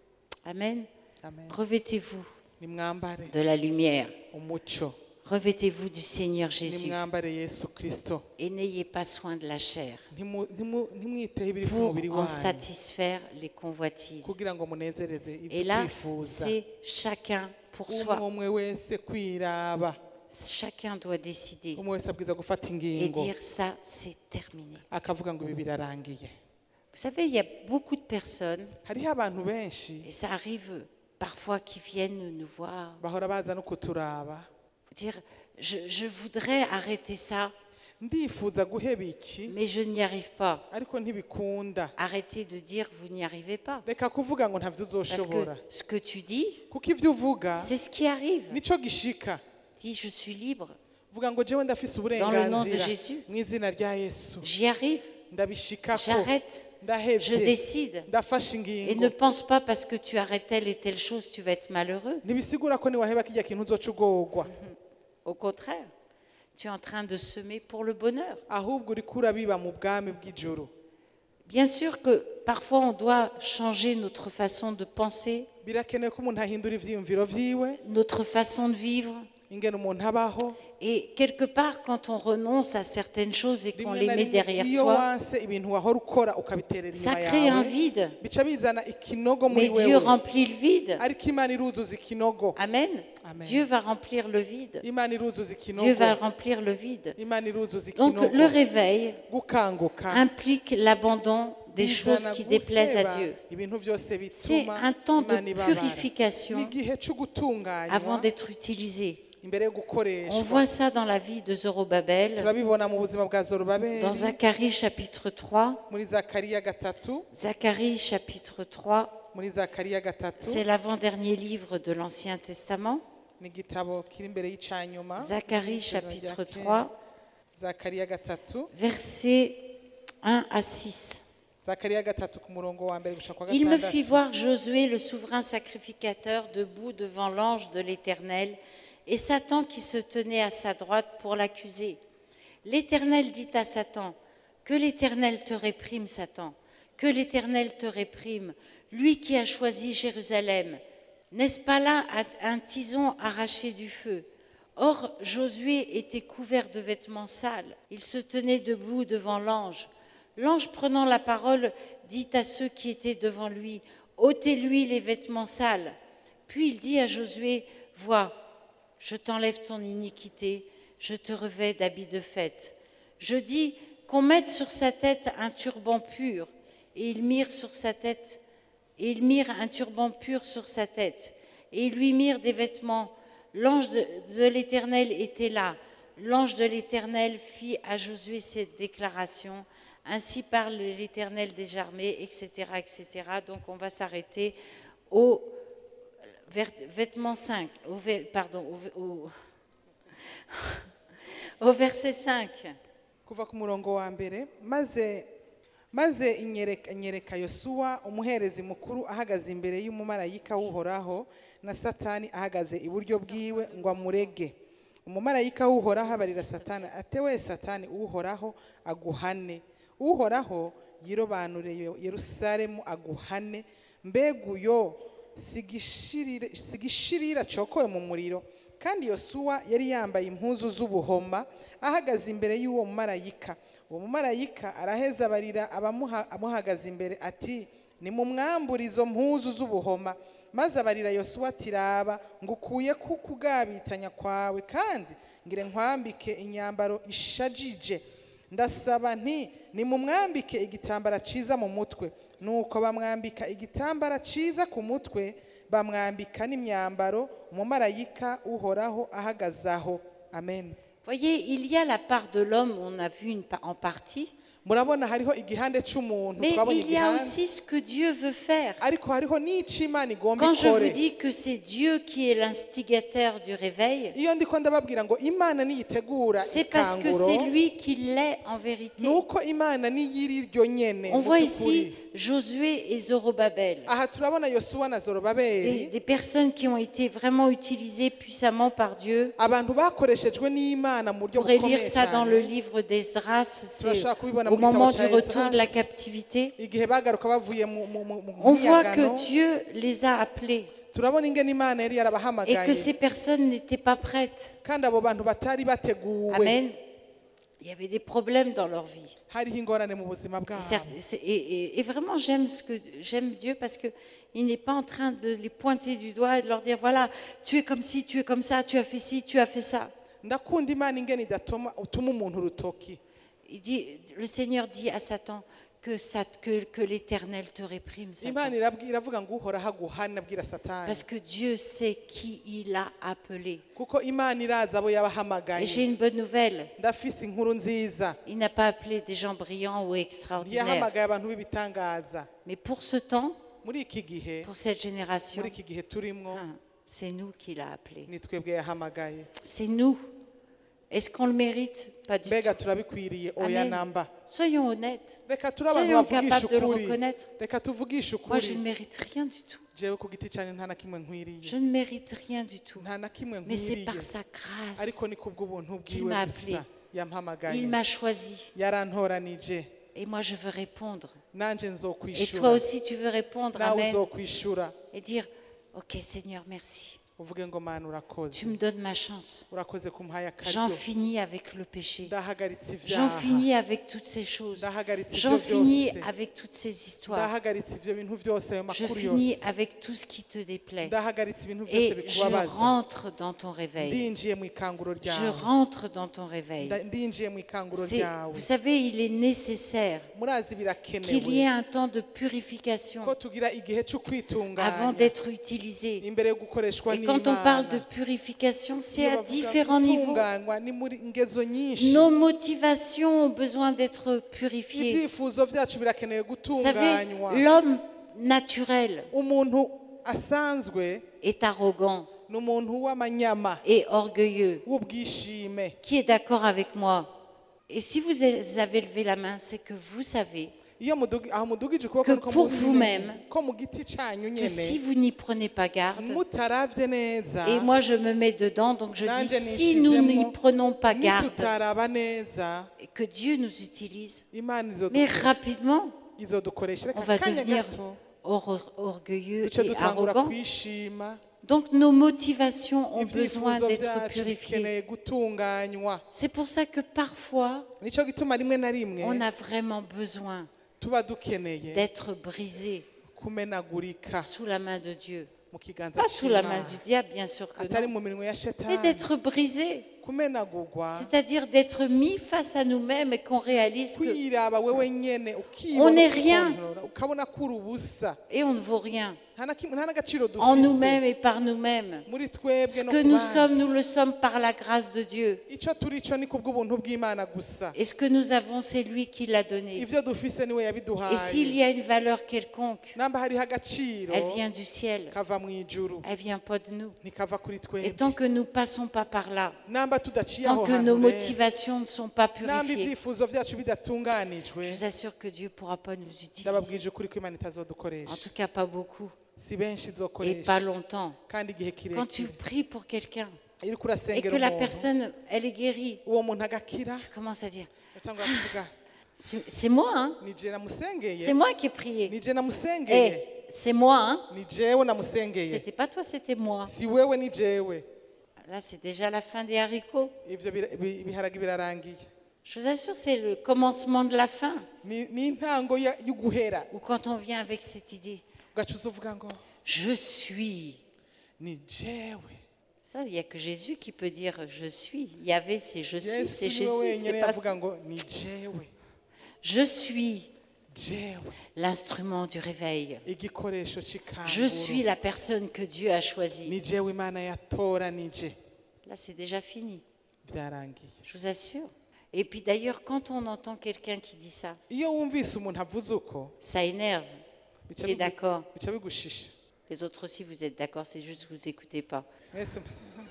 Amen. Amen. Revêtez-vous Nimwambare de la lumière. umuco, Revêtez-vous du Seigneur Jésus. nimwambare Yesu Kristo, Et n'ayez pas soin de la chair ntimwiteho ibiri ku pour mubiri en wanyu satisfaire les convoitises. kugira ngo munezereze Et ibyo là, twifuza. c'est chacun pour umwe soi. umwe wese kwiraba, Chacun doit décider umwe wese abwiza gufata et ingingo dire ça, c'est terminé. akavuga ngo ibi birarangiye. Vous savez, il y a beaucoup de personnes, Hariho abantu benshi et ça arrive parfois, qui viennent nous voir, bahora baza no kuturaba, dire je voudrais arrêter ça, ndifuza guheba iki mais je n'y arrive pas. ariko ntibikunda. Arrêtez de dire vous n'y arrivez pas. Reka kuvuga ngo ntavyo Parce que uzoshobora, ce que tu dis, kuko ivyo uvuga c'est ce qui arrive. nico gishika. Dis je suis libre, Vuga ngo jewe ndafise Dans le nom de uburenganzira Jésus. mu izina rya Yesu, j'y arrive, ndabishikako, j'arrête, je ndahevye, décide. ndafashe Et ne ingingo. pense pas parce que tu arrêtes telle et telle chose, tu vas être malheureux. Ntibisigura ko niwaheba kirya kintu uzoca ugorwa, Au contraire, tu es en train de semer pour le bonheur. ahubwo uriko urabiba mu bwami bw'ijuru. Bien sûr que parfois on doit changer notre façon de penser, Birakenewe ko umuntu ahindura ivyiyumviro vyiwe, notre façon de vivre. ingene umuntu abaho. Et quelque part, quand on renonce à certaines choses et qu'on Rimwe les na met rimwe derrière iyo soi, wanse ibintu wahora ukora ukabiterera ça inyuma crée un yawe, vide. bica bizana ikinogo muri Mais Dieu wewe, remplit le vide. ariko Imana iruzuza ikinogo. Amen. Amen. Dieu va remplir le vide. Imana iruzuza Dieu va ikinogo. remplir le vide. Imana iruzuza Donc ikinogo. le réveil Gukanguka implique l'abandon des choses bizana qui déplaisent à guheba Dieu. ibintu byose C'est bituma un temps de Imana ibabara. purification Ni igihe cyo gutunganywa avant d'être utilisé. imbere yo On gukoreshwa. voit ça dans la vie de Zorobabel, Turabibona mu buzima bwa Zorobabeli, dans Zacharie chapitre 3. muri Zakariya gatatu, Zacharie chapitre 3, muri Zakariya gatatu, c'est l'avant-dernier livre de l'Ancien Testament. ni igitabo kiri imbere y'icanyuma. Zacharie chapitre 3, Zakariya gatatu, versets 1 à 6. Zakariya gatatu ku murongo wa mbere gushika kwa Il me gatandatu. fit voir Josué, le souverain sacrificateur, debout devant l'ange de l'Éternel, et Satan qui se tenait à sa droite pour l'accuser. L'Éternel dit à Satan, que l'Éternel te réprime, Satan, que l'Éternel te réprime, lui qui a choisi Jérusalem. N'est-ce pas là un tison arraché du feu? Or, Josué était couvert de vêtements sales. Il se tenait debout devant l'ange. L'ange, prenant la parole, dit à ceux qui étaient devant lui, « ôtez-lui les vêtements sales. » Puis il dit à Josué, « Vois, je t'enlève ton iniquité, je te revêts d'habits de fête. » Je dis qu'on mette sur sa tête un turban pur, et ils mirent un turban pur sur sa tête, et ils lui mirent des vêtements. L'ange de l'Éternel était là. L'ange de l'Éternel fit à Josué cette déclaration. Ainsi parle l'Éternel des armées, etc., etc. Donc on va s'arrêter au vêtement 5, au verset 5. kuva ku murongo wa mbere, maze inyereka Yosuwa umuherezi mukuru ahagaze imbere y'umumarayika w'Uhoraho na Satani ahagaze iburyo bwiwe ngo amurege. Umumarayika w'Uhoraho abarira Satani ati, we Satani, Uhoraho aguhane. Uhoraho yirobanure Yerusalemu aguhane. Mbega uyo sigishirira cokowe mu muriro. Kandi Yosuwa yari yambaye impuzu z'ubuhoma ahagaze imbere y'uwo mumarayika. Uwo mumarayika araheza abarira amuhagaze imbere ati, nimumwambure izo mpuzu z'ubuhoma. Maze abarira Yosuwa ati, raba ngukuye ku kugabitanya kwawe, kandi ngire nkwambike inyambaro ishajije ndasaba nti nimumwambike igitambara ciza mu mutwe nuko bamwambika igitambara ciza ku mutwe bamwambika n'imyambaro umumarayika uhoraho ahagazaho amen. Voyez, il y a la part de l'homme, on a vu en partie, murabona hariho igihande c'umuntu mais twabonye il y a igihande aussi ce que Dieu veut faire. ariko hariho n'ico Imana igomba Quand je vous ikore. dis que c'est Dieu qui est l'instigateur du réveil, iyo ndiko ndababwira ngo Imana niyitegura c'est parce que ikanguro c'est lui qui l'est en vérité. nuko Imana niyiri iryo nyene On mu voit by'ukuri. ici Josué et Zorobabel, aha turabona Yosuwa na Zorobabeli des personnes qui ont été vraiment utilisées puissamment par Dieu. abantu bakoreshejwe n'Imana mu buryo Vous pourrez lire bukomeye ça dans le cyane livre d'Esdras, c'est turashobora kubibona au mu gitabo moment du cya retour de la Esdras captivité. igihe bagaruka bavuye mu On voit myagano que Dieu les a appelés turabona ingene Imana yari et yarabahamagaye que ces personnes n'étaient pas prêtes. kandi abo bantu batari bateguwe Amen. Il y avait des problèmes dans leur vie. hariho ingorane mu buzima Et, bwabo et vraiment, j'aime Dieu parce que il n'est pas en train de les pointer du doigt et de leur dire voilà, tu es comme ci, tu es comme ça, tu as fait ci, tu as fait ça. ndakunda Imana ingene idatuma utuma umuntu urutoki. Il dit, le Seigneur dit à Satan que l'Éternel te réprime, Satan. Imana iravuga ngo uhoraho aguhane abwira Satani Parce que Dieu sait qui il a appelé. kuko Imana irazi abo Et j'ai yabahamagaye. une bonne nouvelle. ndafise inkuru nziza Il n'a pas appelé des gens brillants ou extraordinaires. yahamagaye abantu b'ibitangaza Mais pour ce temps, muri iki gihe pour cette génération, muri iki gihe turimwo c'est nous qui l'a appelé. ni twebwe yahamagaye. C'est nous. Est-ce qu'on le mérite? Pas du mbega tout. turabikwiriye oya Amen. namba. Soyons honnêtes. reka turi abantu Soyons bavugisha capables de le ukuri reconnaître. reka tuvugishe Moi, je ne ukuri mérite rien du tout. jewe ku giti cyane nta na kimwe nkwiriye Je ne mérite rien du tout. nta na kimwe Mais c'est nkwiriye par sa grâce. ariko ni kubw'ubuntu qu'il bwiwe m'a gusa appelé. yampamagaye Il m'a choisi. yarantoranije Et moi, je veux répondre. nanje Et toi nzokwishura aussi, tu veux répondre. nawe Amen. uzokwishura Et dire, ok Seigneur, merci. uvuge ngo mana urakoze Tu me donnes ma chance. urakoze kumpaye J'en akaryo finis avec le péché. ndahagaritse J'en ibyaha finis avec toutes ces choses. ndahagaritse ibyo J'en finis byose avec toutes ces histoires. ndahagaritse ibyo bintu byose ayo Je makuru finis yose avec tout ce qui te déplaît. ndahagaritse ibintu byose Et je bikubabaza rentre dans ton réveil. ndinjiye mu ikanguro Je ryawe rentre dans ton réveil. ndinjiye mu ikanguro C'est- ryawe Vous savez, il est nécessaire murazi qu'il y ait birakenewe un temps de purification ko tugira igihe cyo avant kwitunganya d'être utilisé. imbere yo gukoreshwa Et quand on parle de n'Imana purification, c'est Iyo à bavuga différents niveaux. gutunganywa ni muri ingezo nyinshi Nos motivations ont besoin d'être purifiées. ibyifuzo byacu birakeneye Vous savez, gutunganywa l'homme naturel umuntu asanzwe est arrogant ni umuntu w'amanyama et orgueilleux. w'ubwishime Qui est d'accord avec moi? Et si vous avez levé la main, c'est que vous savez iyo aho mudugije ukuboko que ariko pour muzi vous-même, neza ko mu giti cyanyu que si nyene vous n'y prenez pas garde, mutaravye neza et moi je me mets dedans, donc je dis Nanje si nous n'y nishizemo, prenons pas garde, nitutaraba neza et que Dieu nous utilise, Imana mais rapidement, izodukoresha on reka va akanya devenir gato orgueilleux duce et dutangura arrogant. kwishima Donc nos motivations ont besoin ibyifuzo d'être byacu purifiées. bikeneye gutunganywa C'est pour ça que parfois, nico gituma rimwe na rimwe on a vraiment besoin tuba dukeneye d'être brisé kumenagurika sous la main de Dieu. mu kiganza Pas sous la main c'Imana du diable, bien sûr que atari non, mu minwe ya mais shetani d'être brisé. kumenagurwa C'est-à-dire d'être mis face à nous-mêmes et qu'on réalise que kwiraba wewe nyene On ukibona n'est rien. ukontorora, ukabona ko uri ubusa et on ne vaut rien. nta n'agaciro En dufise nous-mêmes et par nous-mêmes. muri twebwe Ce no que ku nous bandi. sommes, nous le sommes par la grâce de Dieu. ico turi co ni kubw'ubuntu bw'Imana gusa Et ce que nous avons, c'est lui qui l'a donné. ivyo dufise niwe yabiduhaye Et s'il y a une valeur quelconque, namba hariho agaciro elle vient du ciel. kava mu ijuru Elle vient pas de nous. ntikava kuri Et twebwe tant que nous passons pas par là, namba tudaciye tant aho que nos hantu rero, motivations ne sont pas namba purifiées, ivyifuzo vyacu bidatunganijwe je vous assure que Dieu ne pourra pas nous utiliser. ndababwije ukuri ko Imana En itazodukoresha tout cas, pas beaucoup. si benshi Et izokoresha pas longtemps. kandi igihe Quand tu kirekire pries pour quelqu'un iyo uriko et urasengera que la umuntu personne, elle est guérie, uwo muntu agakira tu commences à dire, utangura kuvuga c'est moi, hein? ni je namusengeye C'est moi qui ai prié. ni je namusengeye C'est moi, hein? ni jewe namusengeye C'était pas toi, c'était moi. si wewe ni jewe Là, c'est déjà la fin des haricots. ivyo ibiharage birarangiye Je vous assure, c'est le commencement de la fin. ni intango y'uguhera Ou quand on vient avec cette idée, ugaca uza uvuga ngo je suis. ni jewe Ça, il n'y a que Jésus qui peut dire je suis. Yahvé, c'est je suis, yesu c'est niwe Jésus. wenyine C'est pas... yavuga ngo ni jewe Je suis jewe l'instrument du réveil. igikoresho Je suis cy'ikanguro la personne que Dieu a choisie. ni jewe imana yatoranije Là, c'est déjà fini, byarangiye. je vous assure. Et puis d'ailleurs, quand on entend quelqu'un qui dit ça, Iyo wumvise umuntu avuze uko ça énerve. bica Tu es bigu- d'accord? bica bigushisha. Les autres aussi, vous êtes d'accord, c'est juste que vous n'écoutez pas. Mwese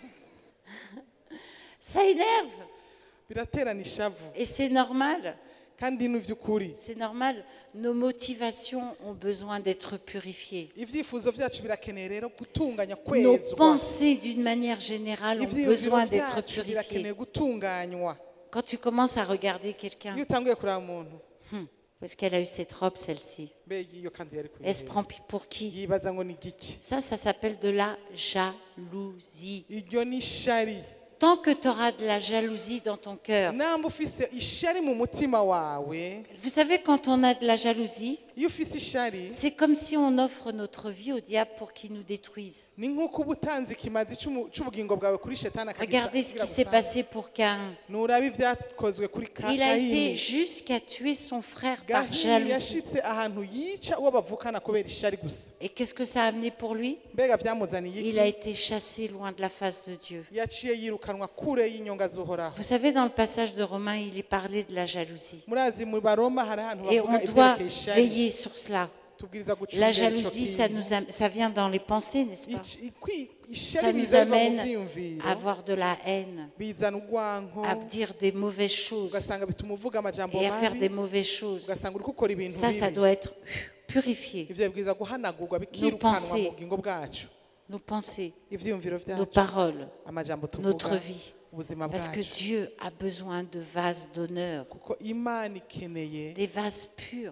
Ça énerve. biraterana ishavu Et c'est normal. kandi ni iby'ukuri. C'est normal. Nos motivations ont besoin d'être purifiées. Ibyifuzo byacu birakeneye rero gutunganya Nos kwezwa. pensées, d'une manière générale, ont Ivyiyumviro besoin d'être byacu birakeneye purifiées. gutunganywa. Quand tu commences à regarder quelqu'un, Iyo utanguye kureba umuntu où est-ce qu'elle a eu cette robe, celle-ci? mbega iyo kanzu yari Elle se kuyireba prend pour qui? yibaza ngo ni giki. Ça s'appelle de la jalousie. Iryo ni ishari. Tant que tu auras de la jalousie dans ton cœur, namba ufise ishari mu mutima wawe, vous savez, quand on a de la jalousie, iyo ufise ishari c'est comme si on offre notre vie au diable pour qu'il nous détruise. ni nk'uko uba utanze ikimazi cy'ubugingo bwawe kuri shetani Regardez ce qui s'est passé pour Caïn. nuraba ibyakozwe kuri Il a été Gahini. jusqu'à tuer son frère par Gahini jalousie. yashitse ahantu yica uwo bavukana kubera ishari gusa. Et qu'est-ce que ça a amené pour lui? Mbega byamuzaniye Il a iki? été chassé loin de la face de Dieu. Yaciye yirukanwa kure y'inyonga z'uhoraho. Vous savez, dans le passage de Romains, il est parlé de la jalousie. Murazi mu baroma hari ahantu Et on bavuga doit ibyerekeye ishari. veiller sur cela. Tubwiriza gucunga La ico jalousie, kintu. ça vient dans les pensées, n'est-ce pas? Ishari Ça nous biza biva mu amène vyiyumviro, à avoir de la haine, bizana urwanko, à dire des mauvaises choses ugasanga bituma uvuga amajambo et à faire mabi, des mauvaises choses. ugasanga uriko ukora ibintu Ça bibi. doit être purifié. Ivyo bibwiza guhanagurwa bikirukanwa pensées. mu bugingo bwacu. Nos pensées, Ivyiyumviro nos vyacu, paroles, amajambo notre tuvuga, vie. ubuzima Parce que bwacu. Dieu a besoin de vases d'honneur, Kuko Imana ikeneye des vases purs.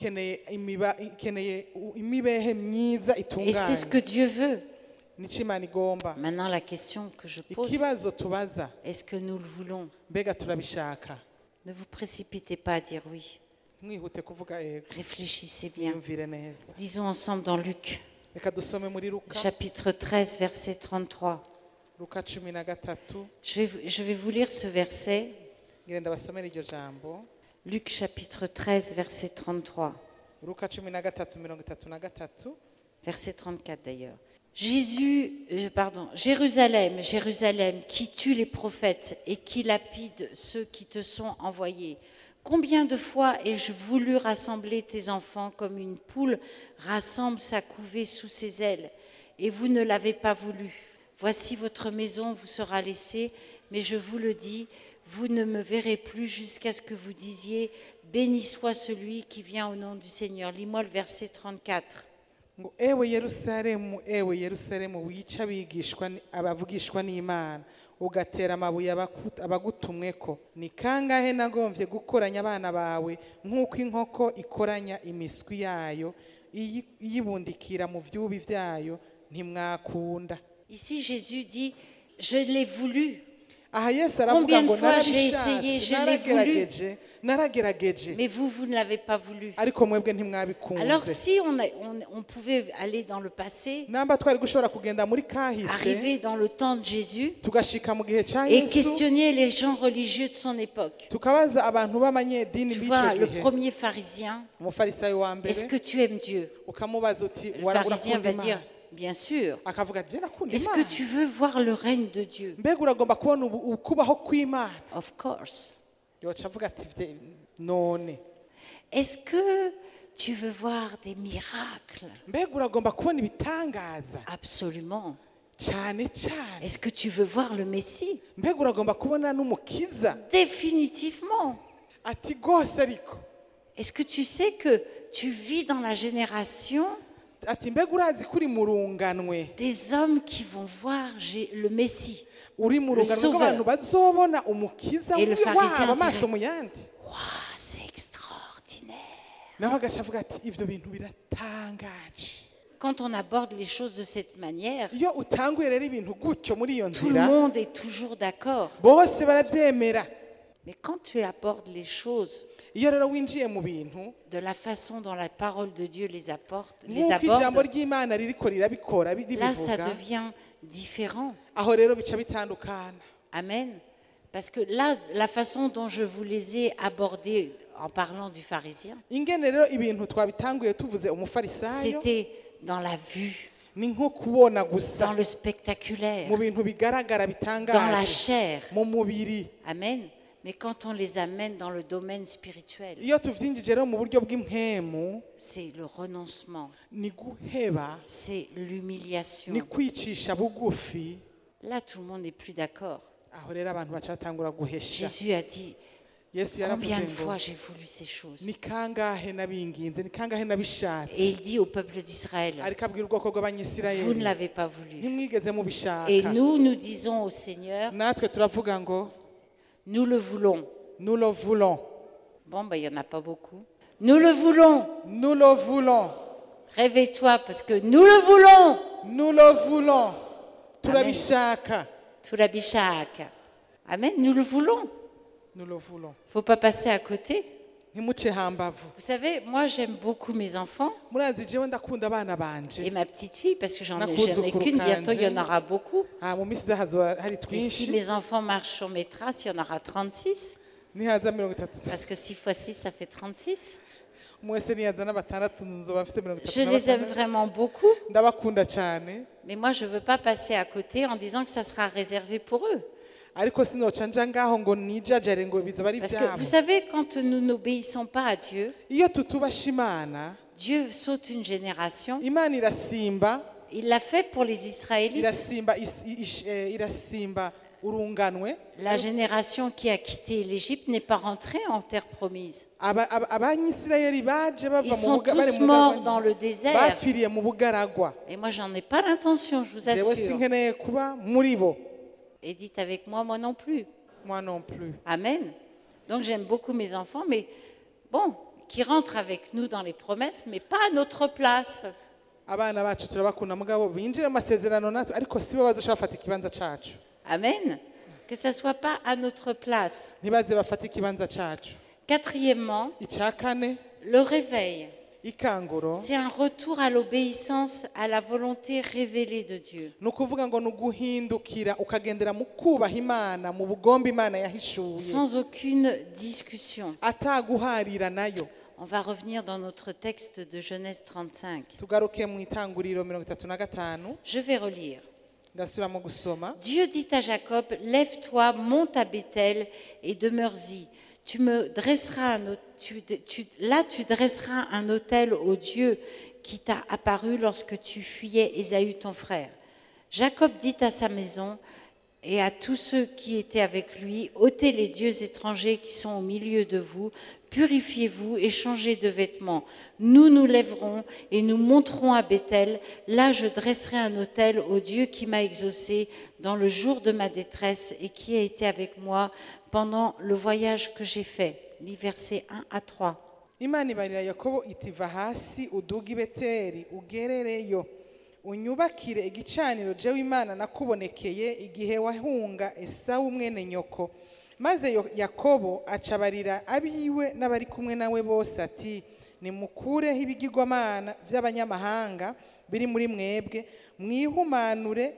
ikeneye imibehe myiza Et c'est ce que itunganye. Dieu veut. Nico Imana igomba. Maintenant, la question que je pose, Ikibazo tubaza, est-ce que nous le voulons? mbega turabishaka? Ne vous précipitez pas à dire oui. Mwihute kuvuga yego, Réfléchissez bien. yumvire neza. Lisons ensemble dans Luc, Reka dusome muri Luka, chapitre 13, verset 33. Luka 13. Je vais vous lire ce verset. Ngire ndabasomera iryo jambo. Luc, chapitre 13, verset 33. Luka 13:33. Verset 34 d'ailleurs. Jérusalem, Jérusalem, qui tue les prophètes et qui lapide ceux qui te sont envoyés. Combien de fois ai-je voulu rassembler tes enfants comme une poule rassemble sa couvée sous ses ailes, et vous ne l'avez pas voulu. Voici votre maison vous sera laissée, mais je vous le dis, vous ne me verrez plus jusqu'à ce que vous disiez, béni soit celui qui vient au nom du Seigneur. Lis-moi le verset 34. Ngo ewe Yerusalemu wica abavugishwa n'Imana ugatera amabuye abagutumweko, ni kangahe nagombye gukoranya abana bawe nk'uko inkoko ikoranya imiswi yayo iyibundikira mu vyubi vyayo, ntimwakunda. Ici, Jésus dit, je l'ai voulu. Aha Yesu aravuga Combien de ngo fois j'ai essayé, je l'ai voulu. naragerageje Mais vous ne l'avez pas voulu. ariko mwebwe ntimwabikunze. Alors si on pouvait aller dans le passé, Namba twari gushobora kugenda muri kahise arriver dans le temps de Jésus tugashika mu gihe ca et Yesu questionner les gens religieux de son époque. tukabaza abantu b'abanyedini Tu b'ico vois, le gihe, premier pharisien, umufarisayo wa mbere est-ce que tu aimes Dieu? ukamubaza uti Le pharisien urakunda va dire, Imana? bien sûr. Akavuga ati nakunda Est-ce que Imana. tu veux voir le règne de Dieu? Mbega uragomba kubona ukubaho kw'Imana? Of course. Yoca avuga ati none. Est-ce que tu veux voir des miracles? Mbega uragomba kubona ibitangaza? Absolument. Cyane cyane. Est-ce que tu veux voir le Messie? Mbega uragomba kubona n'umukiza? Définitivement. Ati gose ariko. Est-ce que tu sais que tu vis dans la génération Ati mbega urazi kuri mu runganwe, des hommes qui vont voir le Messie? uri mu runganwe Sauveur. rw'abantu bazobona umukiza Et le pharisien wabo amaso dirait, mu yandi. Waouh, c'est extraordinaire. Naho agaca avuga ati ivyo bintu biratangaje. Quand on aborde les choses de cette manière, Iyo utanguye rero ibintu gutyo muri iyo tout le nzira, monde est toujours d'accord. bose baravyemera. Mais quand tu abordes les choses Iyo rero winjiye mu bintu de la façon dont la parole de Dieu les nk'uko ijambo aborde, ry'Imana ririko rirabikora là, ça ribivuga, devient différent. aho rero bica bitandukana. Amen. Parce que là, la façon dont je vous les ai abordés en parlant du pharisien, ingene rero ibintu twabitanguye tuvuze umufarisayo c'était dans la vue, ni nko kubona gusa dans le spectaculaire, mu bintu bigaragara dans la bitangaje chair. mu mubiri. Amen. Mais quand on les amène dans le domaine spirituel, iyo tuvyinjije rero mu buryo bw'impwemu c'est le renoncement, ni guheba, c'est l'humiliation. ni kwicisha bugufi. Là, tout le monde n'est plus d'accord. Aho rero abantu baca batangura guhesha. Jésus a dit, Yesu combien yaravuze de ngo fois j'ai voulu ces choses. ni kangahe nabinginze, ni kangahe nabishatse. Et il dit au peuple d'Israël, ariko abwira ubwoko vous ne bw'abanyisirayeli l'avez pas voulu. ntimwigeze mubishaka. Et nous disons au Seigneur, natwe turavuga ngo nous le voulons. nous le voulons, Bon, ben, il n'y en a pas beaucoup. Nous le voulons. nous le voulons, Réveille-toi parce que nous le voulons. nous le voulons, turabishaka. Turabishaka. Amen, nous le voulons. nous le voulons. Il ne faut pas passer à côté. ntimuce hambavu. Vous savez, moi j'aime beaucoup mes enfants murazi jewe ndakunda abana banje. et ma petite fille parce que j'en ai Nakuzukuru qu'une, bientôt il y en kanje. aura beaucoup. mu minsi iza hazoba hari Et si twinshi, mes enfants marchent sur mes traces, il y en aura 36. nihaza 30. Parce que 6 fois 6, ça fait 36. mwese nihaza n'abatandatu nzoba mfise Je les aime 36. vraiment beaucoup. ndabakunda cyane, Mais moi, je ne veux pas passer à côté en disant que ça sera réservé pour eux. ariko sinoca nja ngaho ngo nijajare ngo bizoba ari Parce que ivyabo. vous savez, quand nous n'obéissons pas à Dieu, iyo tutubasha Imana, Dieu saute une génération. Imana irasimba, Il l'a fait pour les Israélites. irasimba urunganwe. La génération qui a quitté l'Égypte n'est pas rentrée en terre promise. Abanyisirayeli baje bava Ils sont bari tous mu morts bugaragwa, dans le désert. bapfiriye mu bugaragwa. Et moi, j'en ai pas l'intention, je vous jewe assure. sinkeneye kuba muri bo. Et dites avec moi, moi non plus. Moi non plus. Amen. Donc j'aime beaucoup mes enfants, mais bon, qui rentrent avec nous dans les promesses, mais pas à notre place. Abana bacu turabakunda mugabo binjire mu masezerano natwe, ariko sibo bazoshobora bafata ikibanza cacu. Amen. Que ça ne soit pas à notre place. Ntibaze bafata ikibanza cacu. Quatrièmement, Icya kane, le réveil. ikanguro, C'est un retour à l'obéissance à la volonté révélée de Dieu. ni ukuvuga ngo ni uguhindukira ukagendera mu kubaha Imana, mu bugombe Imana yahishuye, Sans aucune discussion. ataguharira nayo. On va revenir dans notre texte de Genèse 35. Tugaruke mu itanguriro 35. Je vais relire. Ndasubiramo gusoma. Dieu dit à Jacob, lève-toi, monte à Bethel et demeure-y. Tu me dresseras là tu dresseras un autel au Dieu qui t'a apparu lorsque tu fuyais Ésaü ton frère. Jacob dit à sa maison et à tous ceux qui étaient avec lui, ôtez les dieux étrangers qui sont au milieu de vous, purifiez-vous et changez de vêtements. Nous nous lèverons et nous monterons à Bethel. Là, je dresserai un autel au Dieu qui m'a exaucé dans le jour de ma détresse et qui a été avec moi pendant le voyage que j'ai fait. Les versets 1 à 3. Imana ibarira Yakobo iti va hasi uduga i Beteli ugerereyo unyubakire igicaniro jewe Imana nakubonekeye igihe wahunga Esawu mwene nyoko. Maze Yakobo acabarira abiwe n'abari kumwe nawe bose ati nimukureho ibigirwamana by'abanyamahanga biri muri mwebwe, mwihumanure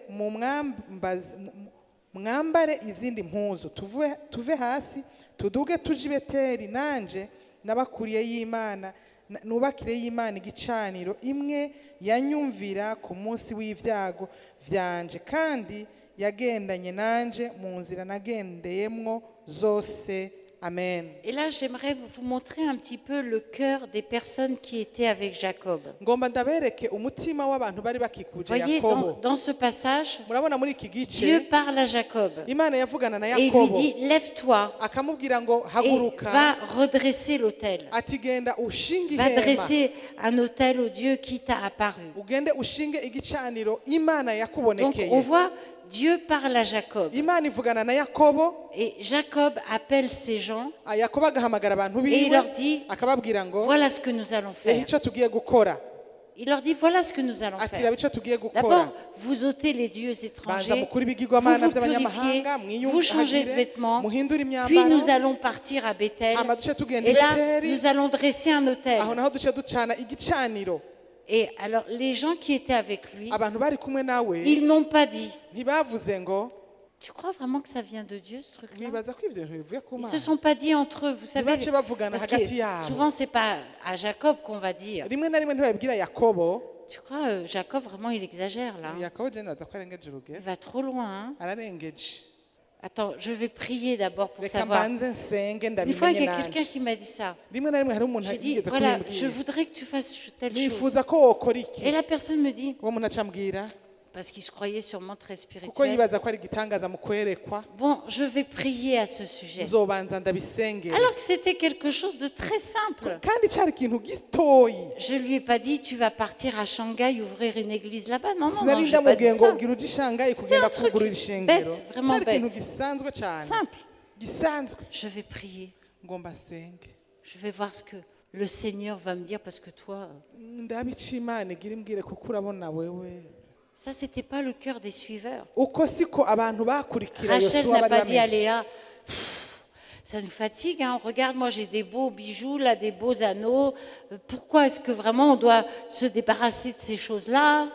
mwambare izindi mpuzu, tuve hasi tuduge tuje i Beteli, nanje nabakuriye y'Imana nubakire y'Imana igicaniro imwe yanyumvira ku munsi w'ivyago vyanje, kandi yagendanye nanje mu nzira nagendeyemwo zose. Amen. Et là, j'aimerais vous montrer un petit peu le cœur des personnes qui étaient avec Jacob. Ngomba ndabereke umutima w'abantu bari bakikuje Voyez, Yakobo. dans ce passage, Murabona muri iki gice Dieu parle à Jacob Imana yavugana na et il lui Yakobo dit, lève-toi akamubwira ngo et haguruka, va redresser l'autel. ati genda ushinge Va ihema, dresser un autel au Dieu qui t'a apparu. ugende ushinge igicaniro Imana Donc yakubonekeye. on voit, Dieu parle à Jacob. Imana ivugana na Yakobo, Et Jacob appelle ces gens Yakobo agahamagara abantu et il biwe leur dit, akababwira ngo voilà ce que nous allons ehe faire. ico tugiye gukora. Il leur dit, voilà ce que nous allons Ati faire. raba ico tugiye gukora. D'abord, vous ôtez les dieux Banza étrangers, mukuru vous ibigirwamana vous purifiez, by'abanyamahanga, vous changez de vêtements, muhindure puis nous imyambaro, allons partir à Bethel. hama duce tugenda Et i là, Beteli, nous allons dresser un autel. aho naho duce ducana igicaniro. Et alors, les gens qui étaient avec lui, abantu bari kumwe nawe ils n'ont pas dit, ntibavuze ngo tu crois vraiment que ça vient de Dieu, ce truc-là? mwibaza ko ivyo bintu bivuye ku Ils ne Mana se sont pas dit entre eux, vous savez. ntibace bavugana Parce hagati que yabo souvent, c'est pas à Jacob qu'on va dire. rimwe na rimwe ntibabibwira yakobo Tu crois, Jacob, vraiment, il exagère là. yakobo je nibaza ko arengeje Il urugero va trop loin. Hein. ararengeje Attends, je vais prier d'abord pour reka savoir. mbanze nsenge Une fois, il ndabimenye y a quelqu'un nanje qui m'a dit ça. rimwe na rimwe hari umuntu J'ai dit, yigeze voilà, je kubimbwira voudrais que tu fasses telle chose. nifuza ko wokora iki Et la personne me dit, uwo muntu acambwira parce qu'il se croyait sûrement très kuko spirituel. yibaza ko ari igitangaza mu kwerekwa Bon, je vais prier à ce sujet. nzobanza ndabisengera Alors que c'était quelque chose de très simple. kandi cyari ikintu gitoyi Je lui ai pas dit, tu vas partir à Shanghai ouvrir une église là-bas. Non, non, non, sinari je n'ai pas ndamubwiye dit ngo ça. ugira uje ishangaye C'est kugenda un truc kugurira ishengero bête, vraiment cyari ikintu bête. gisanzwe cyane Simple. gisanzwe Je vais prier. ngo mbasenge Je vais voir ce que le Seigneur va me dire parce que toi, ndabica imana igira imbwire kuko urabona wewe ça, c'était pas le cœur des suiveurs. uko siko abantu bakurikira Rachel yosuwa n'a bari pas dit à bameze Léa, pff, ça nous fatigue, hein. Regarde, moi j'ai des beaux bijoux, là, des beaux anneaux. Pourquoi est-ce que vraiment on doit se débarrasser de ces choses-là?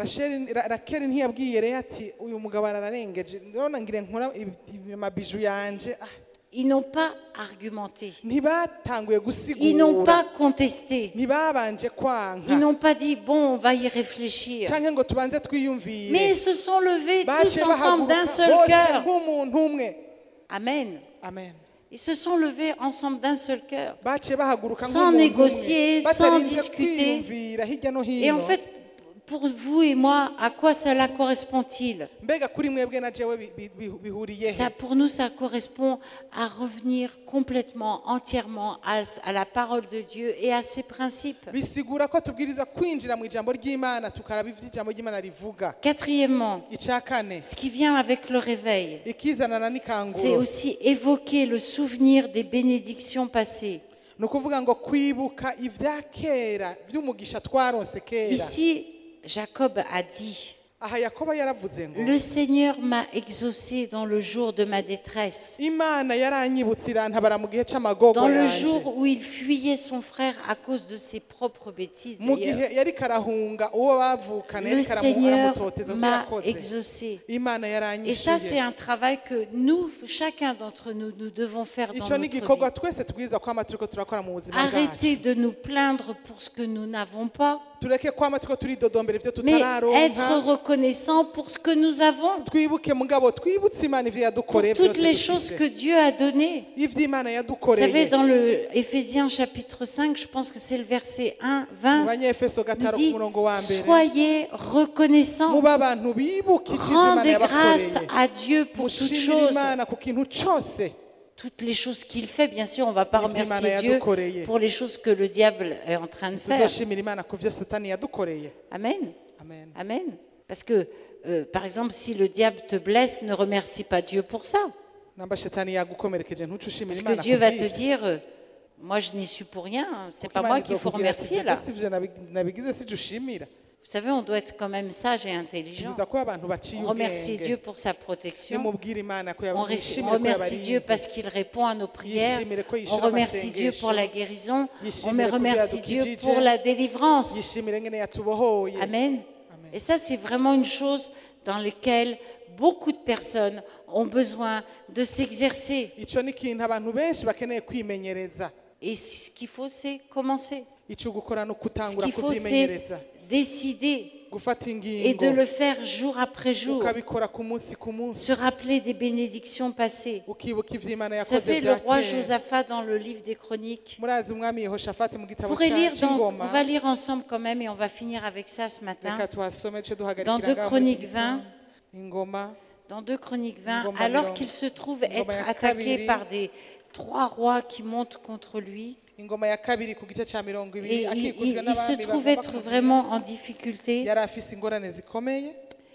rakeli ntiyabwiye rero ati uyu mugabo ararengeje none ngire nkora amabiju yanje Ils n'ont pas argumenté. ntibatanguye Ils n'ont pas gusigura contesté. ntibabanje Ils kwanka n'ont pas dit, bon, on va y réfléchir. canke ngo tubanze twiyumvire Mais ils se sont levés tous baciye ensemble d'un bahaguruka seul bose cœur. nk'umuntu umwe Amen. amen Ils se sont levés ensemble d'un seul cœur. baciye bahaguruka Sans nk'umuntu négocier, umwe sans batarinze discuter. kwiyumvira hirya no Et en hino fait, pour vous et moi, à quoi cela correspond-il? mbega kuri mwebwe na jewe bihuriye he Ça, pour nous, ça correspond à revenir complètement, entièrement à la parole de Dieu et à ses principes. bisigura ko tubwiriza kwinjira mu ijambo ry'imana tukaraba ivyo ijambo ry'imana rivuga Quatrièmement, icya kane ce qui vient avec le réveil, ikizanana c'est n'ikanguro aussi évoquer le souvenir des bénédictions passées. ni ukuvuga ngo kwibuka ibya kera by'umugisha twaronse kera Ici, Jacob a dit, aha yakobo yaravuze ngo le Seigneur m'a exaucé dans le jour de ma détresse, imana yaranyibutse irantabara mu gihe c'amagogo dans le yanje jour où il fuyait son frère à cause de ses propres bêtises. mu d'ailleurs. gihe yari karahunga uwo bavukana Le yari Seigneur aramutoteza ivyo m'a yakoze exaucé. imana Et ça, c'est yaranyishuye un travail que nous, chacun d'entre nous, nous devons faire dans ico ni notre igikorwa vie. twese tubwiriza kwama turiko turakora mu buzima bwacu Arrêtez de nous plaindre pour ce que nous n'avons pas, tureke kwama turiko turidodombera ivyo mais tutararonka être reconnaissant pour ce que nous avons, twibuke mugabo twibutse imana ivyo pour yadukoreye toutes byose les choses dufise que Dieu a données. ivyo imana Vous yadukoreye savez, dans le Éphésiens chapitre 5, je pense que c'est le verset 1, mu 20, banyefeso nous gatanu ku dit, murongo wa mbere soyez reconnaissants, mube abantu bibuka icyo imana rendez grâce yabakoreye à Dieu pour toutes mushimire choses. imana ku kintu cose Toutes les choses qu'il fait, bien sûr, on ne va pas Ivyo Imana remercier Dieu yadukoreye. pour les choses que le diable est en train de faire. tuzoshimira imana ku vyo satani yadukoreye Amen. amen Amen. Parce que, par exemple, si le diable te blesse, ne remercie pas Dieu pour ça. namba shetani yagukomerekeje ntuce ushimira Parce imana que ku Dieu va te bw'ivyo. dire, moi je n'y suis pour rien, c'est Kuko pas Imana moi qu'il faut izokubwira ati, remercier "Ivyo là. si vyo nabigize si vyo ushimira Vous savez, on doit être quand même sage et intelligent. tubiza ko abantu baciye On remercie Dieu ubwenge pour sa protection. nimubwira imana ko On yishimire ko remercie Dieu yabarinze parce qu'il répond à nos prières. Yishimire ko On yishura remercie Dieu amasengesho. pour la guérison. On Yishimire ko remercie yadukijije. Dieu pour la délivrance. yishimire ngene yatubohoye Amen. Amen. Et ça, c'est vraiment une chose dans laquelle beaucoup de personnes ont besoin de s'exercer. ico ni ikintu abantu benshi bakeneye kwimenyereza Et ce qu'il faut, c'est commencer. ico gukora no Ce kutangura qu'il faut, kuvyimenyereza c'est décider gufata et ingingo de le faire jour après jour. ukabikora ku munsi ku munsi Se rappeler des bénédictions passées. ukibuka ivyo imana Vous savez, yakoze le roi vya kera Josaphat, dans le livre des Chroniques, murazi umwami yehoshafati mu on gitabo pourrait lire on c'ingoma va lire ensemble quand même et on va finir avec ça ce matin. reka tuhasome duce duhagarikira Dans 2 ngaho Chroniques muri 20, ingoma dans 2 Chroniques 20, Ngoma alors mirongo- qu'il se trouve Ngoma être ya attaqué kabiri. par des 3 rois qui montent contre lui, ingoma ya kabiri ku gice ca mirongo et ibiri akikujwe il se n'abami trouve bagomba être kumvira. vraiment en difficulté. yari afise ingorane zikomeye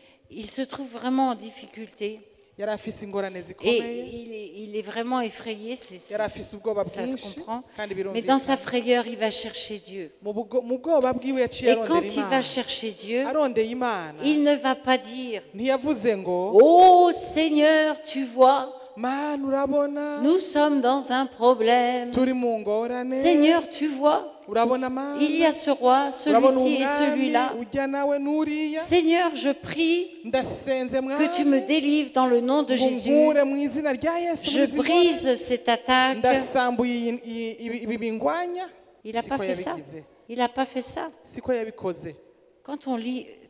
Il se trouve vraiment en difficulté. yari afise ingorane Et zikomeye il est vraiment effrayé, yari afise ubwoba ça se bwinshi comprend. kandi Mais dans sa birumvikana frayeur, il va chercher Dieu. mu bwoba bwiwe yaciye Et quand arondera il va imana chercher Dieu, arondeye imana il ne va pas dire, ntiyavuze ngo oh Seigneur, tu vois, mana urabona nous sommes dans un problème. turi mu ngorane Seigneur, tu vois, Il y a ce roi, celui-ci et celui-là. ujya nawe n'uriya Seigneur, je prie ndasenze que tu me mwami délivres dans le nom de Jésus. ngungure mu izina rya Yesu Je brise cette attaque. ndasambuye ibi bingwanya. Il n'a pas fait ça. Il n'a pas fait ça. Siko yabikoze. Quand on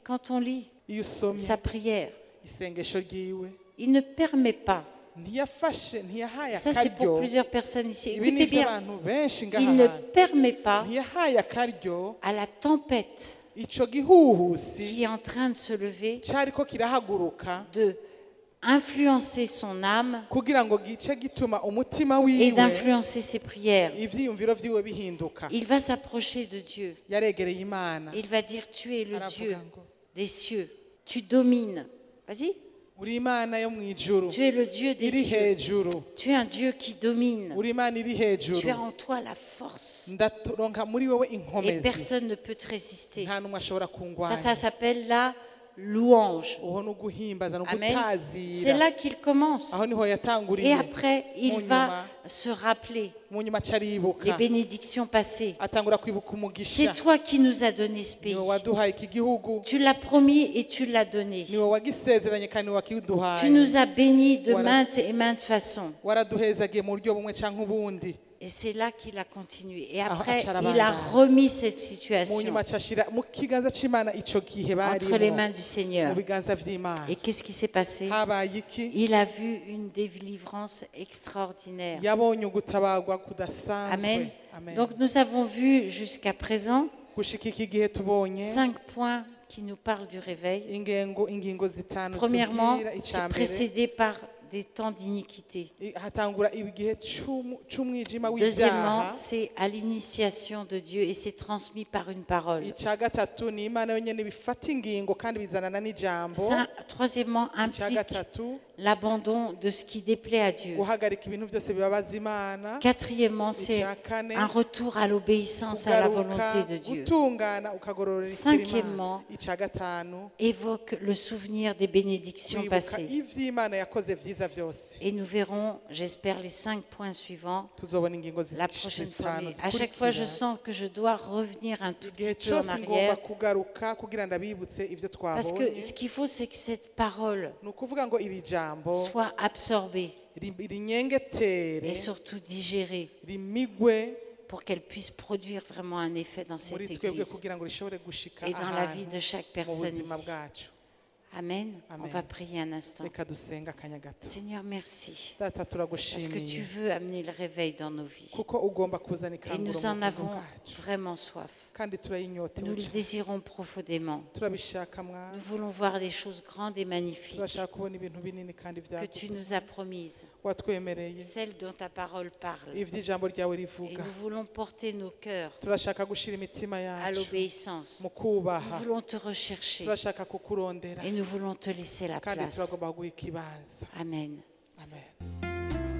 lit Iyo usomye sa prière, isengesho ryiwe il ne permet pas. ntiyafashe ntiyahaye Ça, c'est pour akaryo. plusieurs personnes ici. Ibi ni Écoutez bien, iby'abantu benshi ngaha il ne hantu. permet pas ntiyahaye akaryo à la tempête ico gihuhusi qui est en train de se lever cyariko kirahaguruka de influencer son âme kugira ngo gice gituma umutima et wiwe d'influencer ses prières. ivyiyumviro vyiwe bihinduka. Il va s'approcher de Dieu. Yaregereye Imana Il va dire, tu es le aravuga Dieu ngo des cieux. Tu domines. Vas-y. uri Imana yo mwijuru Tu es le Dieu des iri cieux. hejuru, Tu es un Dieu qui domine. uri Imana iri Tu as hejuru. en toi la force. Ndaturonka muri wewe Et inkomezi, personne ne peut te résister. nta numwe ashobora Ça kungwanya. s'appelle la louange. Uho ni uguhimbaza ni Amen. C'est ugutazira. là qu'il commence. Aho niho Et yatanguriye. après, il Mu va nyuma- se rappeler mu nyuma les acaribuka bénédictions passées. atangura kwibuka C'est umugisha. toi qui nous as donné ce pays. niwe waduhaye iki gihugu, Tu l'as promis et tu l'as donné. niwe wagisezeranye kandi niwe Tu wakiduhaye. nous as bénis de Voilà. maintes et maintes façons. waraduhezagiye mu buryo bumwe canke ubundi. Et c'est là qu'il a continué. Et Ah, après, Acharabanda. il a remis cette mu situation nyuma acashira mu kiganza c'Imana ico gihe entre les barimo, mains du mu Seigneur. biganza vy'Imana. Et qu'est-ce qui s'est passé? habaye iki? Il a vu une délivrance extraordinaire. yabonye ugutabarwa kudasanzwe. Amen. Amen. Donc nous avons vu jusqu'à présent gushika iki gihe tubonye 5 points qui nous parlent du réveil. ingingo zitanu Premièrement, zitubwira c'est icambere. précédé par des temps d'iniquité. hatangura ibigihe c'umwijima Deuxièmement, w'ivyaha. c'est à l'initiation de Dieu et c'est transmis par une parole. ica gatatu ni Imana yonyene bifata ingingo kandi bizanana n'ijambo. Troisièmement, ica implique gatatu l'abandon de ce qui déplaît à Dieu. guhagarika ibintu byose bibabaza Imana. Quatrièmement, c'est ica kane un retour à l'obéissance à la kugaruka volonté de Dieu. gutungana ukagororera Cinquièmement, ica gatanu évoque le souvenir des bénédictions kwibuka passées. ivy'Imana yakoze vyiza vyose. Et nous verrons, j'espère, les 5 points suivants tuzobona ingingo la prochaine fois. zitanu Mais à chaque fois, je zikurikira. sens que je dois revenir un tout igihe petit peu en cyose ngomba arrière. kugaruka kugira ndabibutse ivyo Parce que twabonye. ce qu'il faut, c'est que cette parole ni ukuvuga ngo iri jambo soit absorbée rinyengetere et surtout digérée rimigwe pour qu'elle puisse produire vraiment un effet dans cette muri twebwe église kugira ngo rishobore gushika et dans la vie ahantu de chaque mu personne buzima ici. bwacu. Amen. On Amen. va prier un instant. reka dusenga akanya gato. Seigneur, merci. Data Parce que tu turagushimiye veux amener le réveil dans nos vies. kuko ugomba kuzana Et ikanguro nous mu en bugingo avons bwacu vraiment soif. kandi turayinyotewe Nous le cyane. désirons profondément. turabishaka mwana, Nous voulons voir des choses grandes et magnifiques turashaka kubona ibintu binini kandi que tu byagutse nous as promises, watwemereye celles dont ta parole parle. ivy'ijambo ryawe Et rivuga. nous voulons porter nos cœurs turashaka gushira imitima à yacu l'obéissance. mu Nous kubaha. voulons te rechercher turashaka kukurondera et nous voulons te laisser la kandi place. turagomba guha ikibanza. Amen. Amen.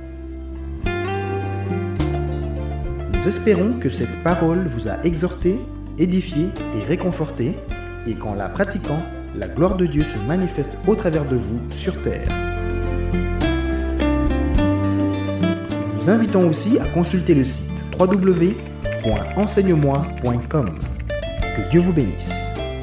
Nous espérons que cette parole vous a exhorté, édifié et réconforté, et qu'en la pratiquant, la gloire de Dieu se manifeste au travers de vous sur terre. Nous vous invitons aussi à consulter le site www.enseigne-moi.com. Que Dieu vous bénisse.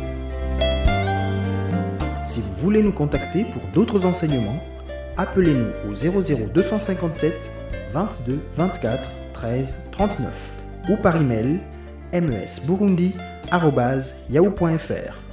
Si vous voulez nous contacter pour d'autres enseignements, appelez-nous au 00 257 22 24 13 39 ou par email mesburundi@yahoo.fr.